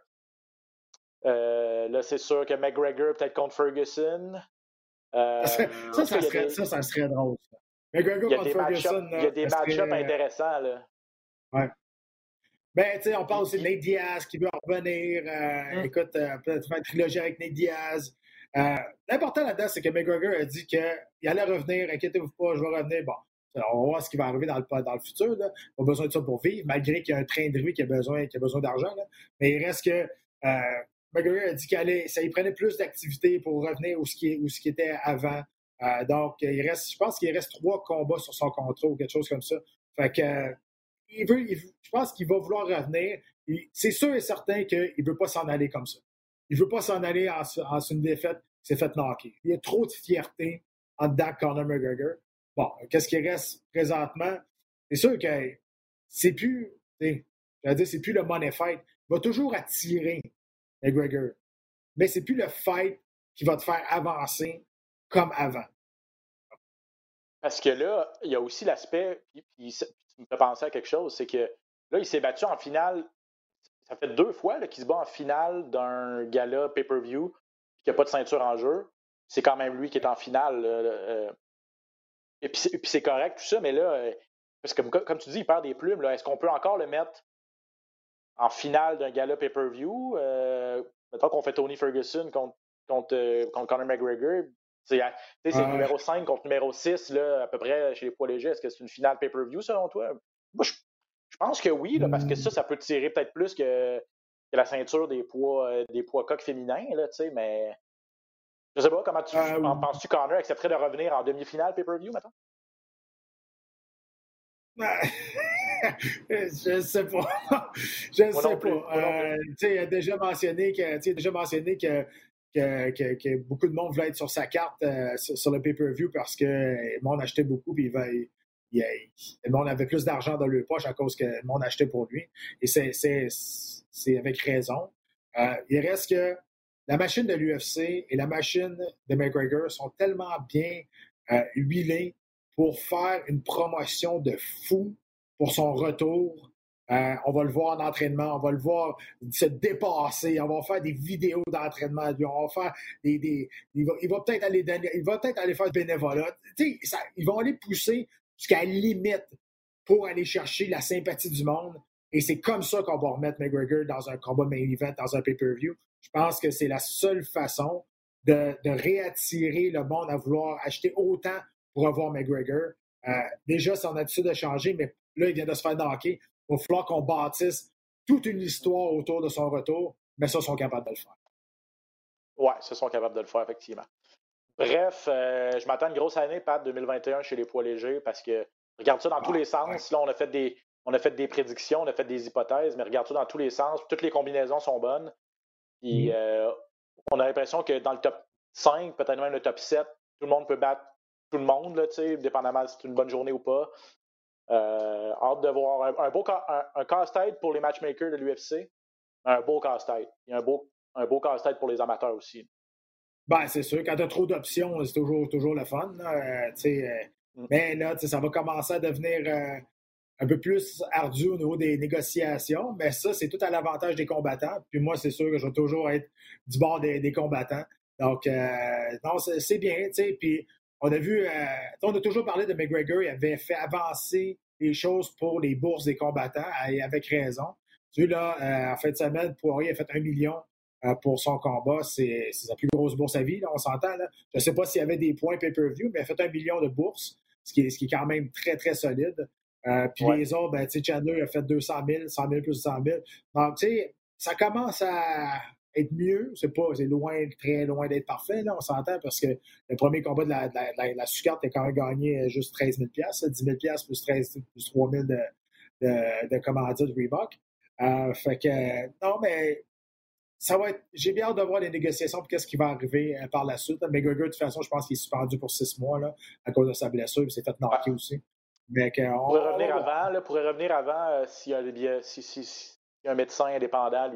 Là, c'est sûr que McGregor peut-être contre Ferguson. Ça serait drôle. Ça. McGregor contre Ferguson. Il y a des match-ups intéressants. Là. Ouais. Ben, tu sais, on parle aussi de Nate Diaz qui veut revenir. Écoute, peut-être faire une trilogie avec Nate Diaz. L'important là-dedans, c'est que McGregor a dit qu'il allait revenir. Inquiétez-vous pas, je vais revenir. Bon, on va voir ce qui va arriver dans le futur. Là. On a besoin de ça pour vivre, malgré qu'il y a un train de vie qui a besoin d'argent. Là. Mais il reste que McGregor a dit ça y prenait plus d'activité pour revenir où ce qui était avant. Donc, je pense qu'il reste 3 combats sur son contrat ou quelque chose comme ça. Fait que je pense qu'il va vouloir revenir. C'est sûr et certain qu'il ne veut pas s'en aller comme ça. Il ne veut pas s'en aller en une défaite qui s'est fait knocker. Il y a trop de fierté en dedans de Conor McGregor. Bon, qu'est-ce qui reste présentement? C'est sûr que c'est plus le money fight. Il va toujours attirer McGregor. Mais c'est plus le fight qui va te faire avancer comme avant. Parce que là, il y a aussi l'aspect, puis ça me fait penser à quelque chose, c'est que là, il s'est battu en finale. Ça fait 2 fois là, qu'il se bat en finale d'un gala pay-per-view et qu'il n'y a pas de ceinture en jeu. C'est quand même lui qui est en finale. Et puis c'est correct, tout ça, mais là, parce que comme tu dis, il perd des plumes. Là, est-ce qu'on peut encore le mettre en finale d'un gala pay-per-view? Mettons qu'on fait Tony Ferguson contre Conor McGregor. C'est numéro 5 contre numéro 6, là, à peu près chez les poids légers. Est-ce que c'est une finale pay-per-view, selon toi? Moi, je pense que oui, là, parce que ça peut tirer peut-être plus que la ceinture des poids coqs féminins, là, mais je sais pas, comment penses-tu Conor accepterait de revenir en demi-finale pay-per-view, maintenant? Je sais pas. Je sais pas. Il a déjà mentionné que beaucoup de monde voulait être sur sa carte sur le pay-per-view parce que le monde achetait beaucoup puis le monde avait plus d'argent dans leur poche à cause que le monde achetait pour lui. Et c'est avec raison. Il reste que la machine de l'UFC et la machine de McGregor sont tellement bien huilées pour faire une promotion de fou pour son retour. On va le voir en entraînement, on va le voir se dépasser, on va faire des vidéos d'entraînement, on va faire il va peut-être aller faire du bénévolat. Ils vont aller pousser jusqu'à la limite pour aller chercher la sympathie du monde. Et c'est comme ça qu'on va remettre McGregor dans un combat main event, dans un pay-per-view. Je pense que c'est la seule façon de réattirer le monde à vouloir acheter autant pour avoir McGregor. Déjà, son attitude a changé, mais là, il vient de se faire knocker. Il va falloir qu'on bâtisse toute une histoire autour de son retour, mais ça, ils sont capables de le faire. Oui, ils sont capables de le faire, effectivement. Bref, je m'attends à une grosse année, Pat, 2021 chez les poids légers, parce que regarde ça dans tous les sens. Là, on a fait des prédictions, on a fait des hypothèses, mais regarde ça dans tous les sens. Toutes les combinaisons sont bonnes. Puis, on a l'impression que dans le top 5, peut-être même le top 7, tout le monde peut battre tout le monde, là, dépendamment si c'est une bonne journée ou pas. Hâte de voir un casse-tête pour les matchmakers de l'UFC. Un beau casse-tête. Et un beau casse-tête pour les amateurs aussi. Ben, c'est sûr, quand tu as trop d'options, c'est toujours le fun. Mais là, ça va commencer à devenir un peu plus ardu au niveau des négociations. Mais ça, c'est tout à l'avantage des combattants. Puis moi, c'est sûr que je vais toujours être du bord des combattants. Donc, non, c'est bien. Puis on a vu, on a toujours parlé de McGregor. Il avait fait avancer les choses pour les bourses des combattants, et avec raison. Tu sais, là, en fin de semaine, Poirier a fait 1 million pour son combat. C'est sa plus grosse bourse à vie, là, on s'entend. Là. Je ne sais pas s'il y avait des points pay-per-view, mais il a fait 1 million de bourses, ce qui est quand même très, très solide. Puis les autres, ben, Chandler a fait 200 000, 100 000 plus 100 000. Donc, tu sais, ça commence à être mieux. C'est loin, très loin d'être parfait, là, on s'entend, parce que le premier combat de la sous-carte a quand même gagné juste 13 000 $, 10 000 $ plus 3 000 de commandite de Reebok. Fait que, non, mais ça va être. J'ai bien hâte de voir les négociations pour qu'est-ce qui va arriver par la suite. McGregor, de toute façon, je pense qu'il est suspendu pour 6 mois là, à cause de sa blessure. Il s'est fait knocker aussi. Mais on pourrait revenir avant s'il y a un médecin indépendant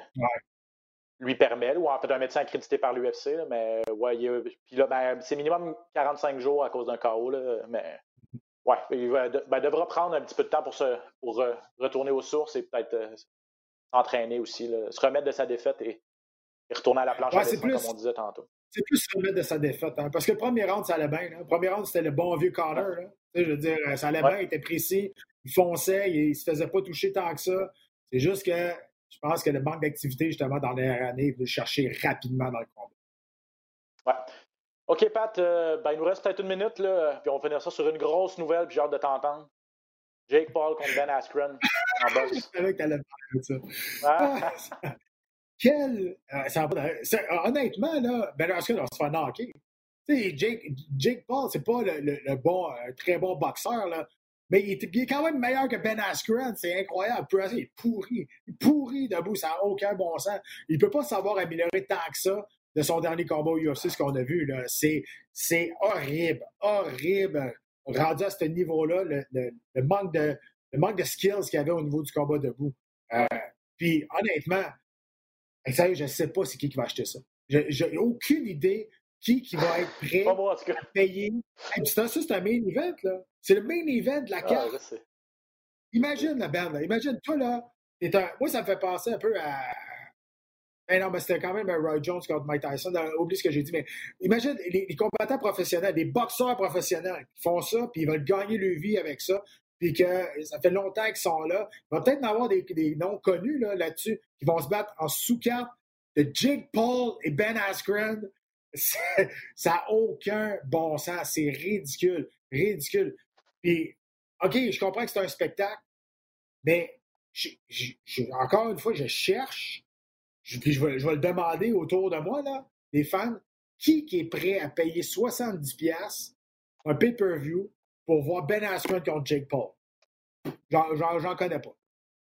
lui permet, ou en fait un médecin accrédité par l'UFC. Là, mais ouais, puis là, ben, c'est minimum 45 jours à cause d'un KO. Là, mais ouais, il devra prendre un petit peu de temps pour retourner aux sources et peut-être s'entraîner aussi, là, se remettre de sa défaite et retourner à la planche à dessin, comme on disait tantôt. C'est plus se remettre de sa défaite, hein, parce que le premier round, ça allait bien. Là. Le premier round, c'était le bon vieux Connor. Là. Je veux dire, ça allait bien, il était précis, il fonçait, il se faisait pas toucher tant que ça. C'est juste que je pense que le manque d'activité, justement, dans les dernières années, il veut le chercher rapidement dans le combat. Ouais. OK, Pat, il nous reste peut-être 1 minute, là, puis on va finir ça sur une grosse nouvelle, puis j'ai hâte de t'entendre. Jake Paul contre Ben Askren en boxe. Je savais que t'allais parler de ça. Honnêtement, là, Ben Askren va se faire knocker. Tu sais, Jake Paul, c'est pas un très bon boxeur, là, mais il est quand même meilleur que Ben Askren. C'est incroyable. Il est pourri. Il est pourri debout. Ça n'a aucun bon sens. Il ne peut pas savoir améliorer tant que ça de son dernier combat au UFC, ce qu'on a vu. Là. C'est horrible. Horrible. Rendu à ce niveau-là, le manque de skills qu'il y avait au niveau du combat debout. Puis, honnêtement, je ne sais pas c'est qui va acheter ça. J'ai aucune idée qui va être prêt à payer. Hey, ça, c'est un main event, là. C'est le main event de la carte. Imagine, la bande. Imagine, toi, là, moi, ça me fait penser un peu à... non, mais c'était quand même Roy Jones contre Mike Tyson. Oublie ce que j'ai dit, mais imagine les combattants professionnels, des boxeurs professionnels qui font ça, puis ils veulent gagner leur vie avec ça, puis que ça fait longtemps qu'ils sont là. Il va peut-être en avoir des noms connus là-dessus qui vont se battre en sous-carte de Jake Paul et Ben Askren. Ça n'a aucun bon sens. C'est ridicule. Ridicule. Puis, OK, je comprends que c'est un spectacle, mais encore une fois, je cherche. Puis je vais le demander autour de moi, là, les fans, qui est prêt à payer 70$ un pay-per-view pour voir Ben Askren contre Jake Paul? J'en connais pas.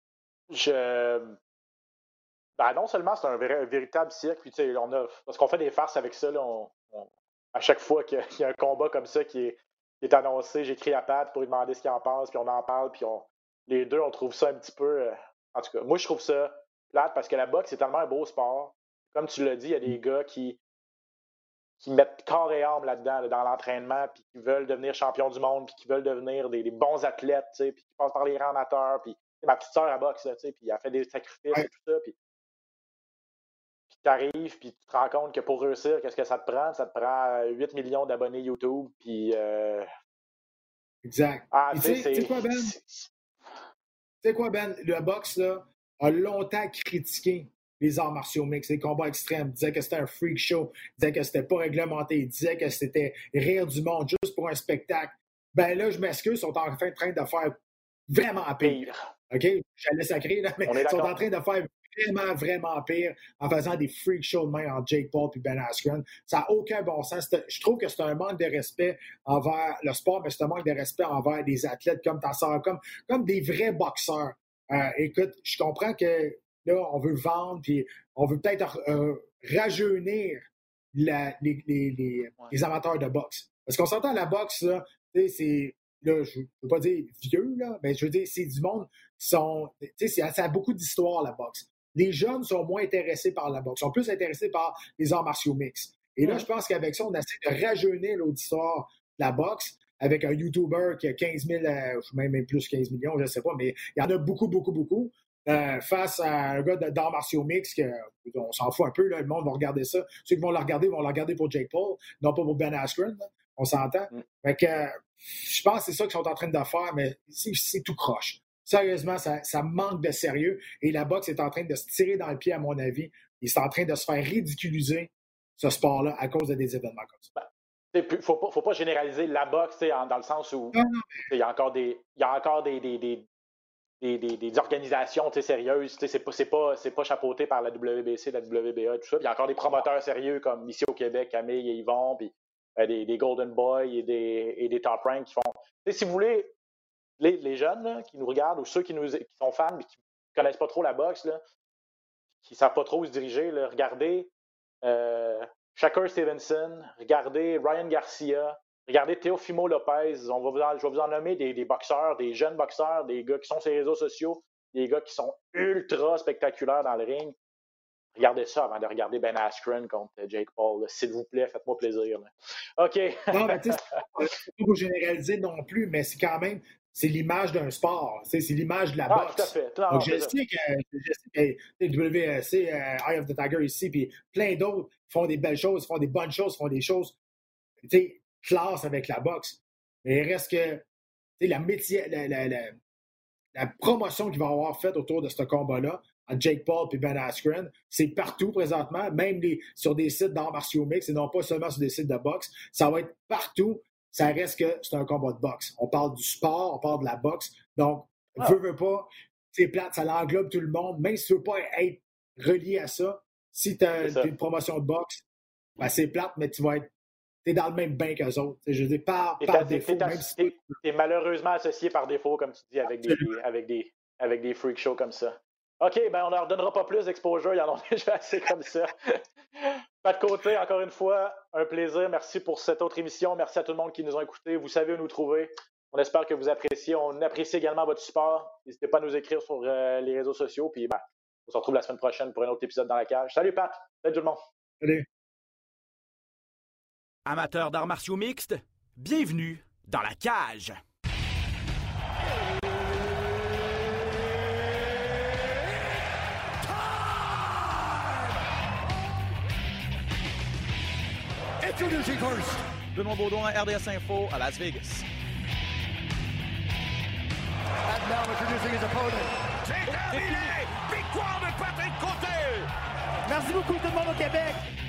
Non seulement c'est un véritable cirque, puis parce qu'on fait des farces avec ça, là, à chaque fois qu'il y a un combat comme ça qui est annoncé, j'écris à Pat pour lui demander ce qu'il en pense, puis on en parle, puis les deux, on trouve ça un petit peu... en tout cas, moi, je trouve ça plate parce que la boxe, c'est tellement un beau sport. Comme tu l'as dit, il y a des gars qui mettent corps et âme là-dedans, dans l'entraînement, puis qui veulent devenir champions du monde, puis qui veulent devenir des bons athlètes, puis qui passent par les rangs amateurs, puis ma petite sœur à boxe, puis elle fait des sacrifices et tout ça, puis tu arrives, puis tu te rends compte que pour réussir, qu'est-ce que ça te prend? Ça te prend 8 millions d'abonnés YouTube, puis... Exact. Tu sais quoi, Ben? Tu sais quoi, Ben? Le boxe, là, a longtemps critiqué les arts martiaux mixtes, les combats extrêmes, disaient que c'était un freak show, disaient que c'était pas réglementé, disaient que c'était rire du monde juste pour un spectacle. Ben là, je m'excuse, ils sont en train de faire vraiment pire. OK? J'allais sacrer, là, mais ils sont en train de faire vraiment, vraiment pire en faisant des freak shows de main entre Jake Paul et Ben Askren. Ça n'a aucun bon sens. Je trouve que c'est un manque de respect envers le sport, mais c'est un manque de respect envers des athlètes comme des vrais boxeurs. Écoute, je comprends que là, on veut vendre, puis on veut peut-être rajeunir les amateurs de boxe. Parce qu'on s'entend la boxe, là, c'est... Là, je ne veux pas dire vieux, là, mais je veux dire, c'est du monde qui sont... Ça a beaucoup d'histoire, la boxe. Les jeunes sont moins intéressés par la boxe, sont plus intéressés par les arts martiaux mixtes. Et là, je pense qu'avec ça, on essaie de rajeunir l'auditoire de la boxe avec un YouTuber qui a 15 000, même plus 15 millions, je ne sais pas, mais il y en a beaucoup, beaucoup, beaucoup. Face à un gars d'arts martiaux mixtes, on s'en fout un peu, là, le monde va regarder ça. Ceux qui vont le regarder pour Jake Paul, non pas pour Ben Askren. Là. On s'entend? Fait que je pense que c'est ça qu'ils sont en train de faire, mais c'est tout croche. Sérieusement, ça manque de sérieux. Et la boxe est en train de se tirer dans le pied, à mon avis. Il est en train de se faire ridiculiser, ce sport-là, à cause de des événements comme ça. Il ne faut pas généraliser la boxe dans le sens où il y a encore des organisations sérieuses. C'est pas chapeauté par la WBC, la WBA et tout ça. Il y a encore des promoteurs sérieux comme ici au Québec, Camille et Yvon, puis des Golden Boys et des Top Rank qui font. Si vous voulez, les jeunes là, qui nous regardent ou ceux qui sont fans mais qui ne connaissent pas trop la boxe, là, qui ne savent pas trop où se diriger, là, regardez Shakur Stevenson, regardez Ryan Garcia, regardez Teofimo Lopez. Je vais vous en nommer des boxeurs, des jeunes boxeurs, des gars qui sont sur les réseaux sociaux, des gars qui sont ultra spectaculaires dans le ring. Regardez ça avant de regarder Ben Askren contre Jake Paul. Là. S'il vous plaît, faites-moi plaisir. Là. OK. Non, mais tu sais, c'est pas pour généraliser non plus, mais c'est quand même, c'est l'image d'un sport. C'est l'image de la boxe. Tout à fait. Non, donc, je sais que WSC, Eye of the Tiger ici, puis plein d'autres font des belles choses, font des bonnes choses, font des choses, tu sais, classe avec la boxe. Mais il reste que, tu sais, la promotion qu'il va avoir faite autour de ce combat-là, à Jake Paul et Ben Askren, c'est partout présentement, même sur des sites d'arts martiaux mixtes et non pas seulement sur des sites de boxe. Ça va être partout. Ça reste que c'est un combat de boxe. On parle du sport, on parle de la boxe. Donc, veux pas, c'est plate, ça l'englobe tout le monde. Même si tu veux pas être relié à ça, si tu as une promotion de boxe, ben c'est plate, mais t'es dans le même bain qu'eux autres. Je veux dire, par défaut. T'es malheureusement associé par défaut, comme tu dis, avec des freak shows comme ça. OK, ben on ne leur donnera pas plus d'exposure, ils en ont déjà assez comme ça. Pas de côté, encore une fois, un plaisir. Merci pour cette autre émission. Merci à tout le monde qui nous a écoutés. Vous savez où nous trouver. On espère que vous appréciez. On apprécie également votre support. N'hésitez pas à nous écrire sur les réseaux sociaux. Puis on se retrouve la semaine prochaine pour un autre épisode dans la cage. Salut Pat! Salut tout le monde! Salut! Amateurs d'arts martiaux mixtes, bienvenue dans la cage! Introducing first. Benoît Baudouin, RDS Info à Las Vegas. And now introducing his opponent. C'est terminé! Victoire de Patrick Côté! Merci beaucoup tout le monde au Québec.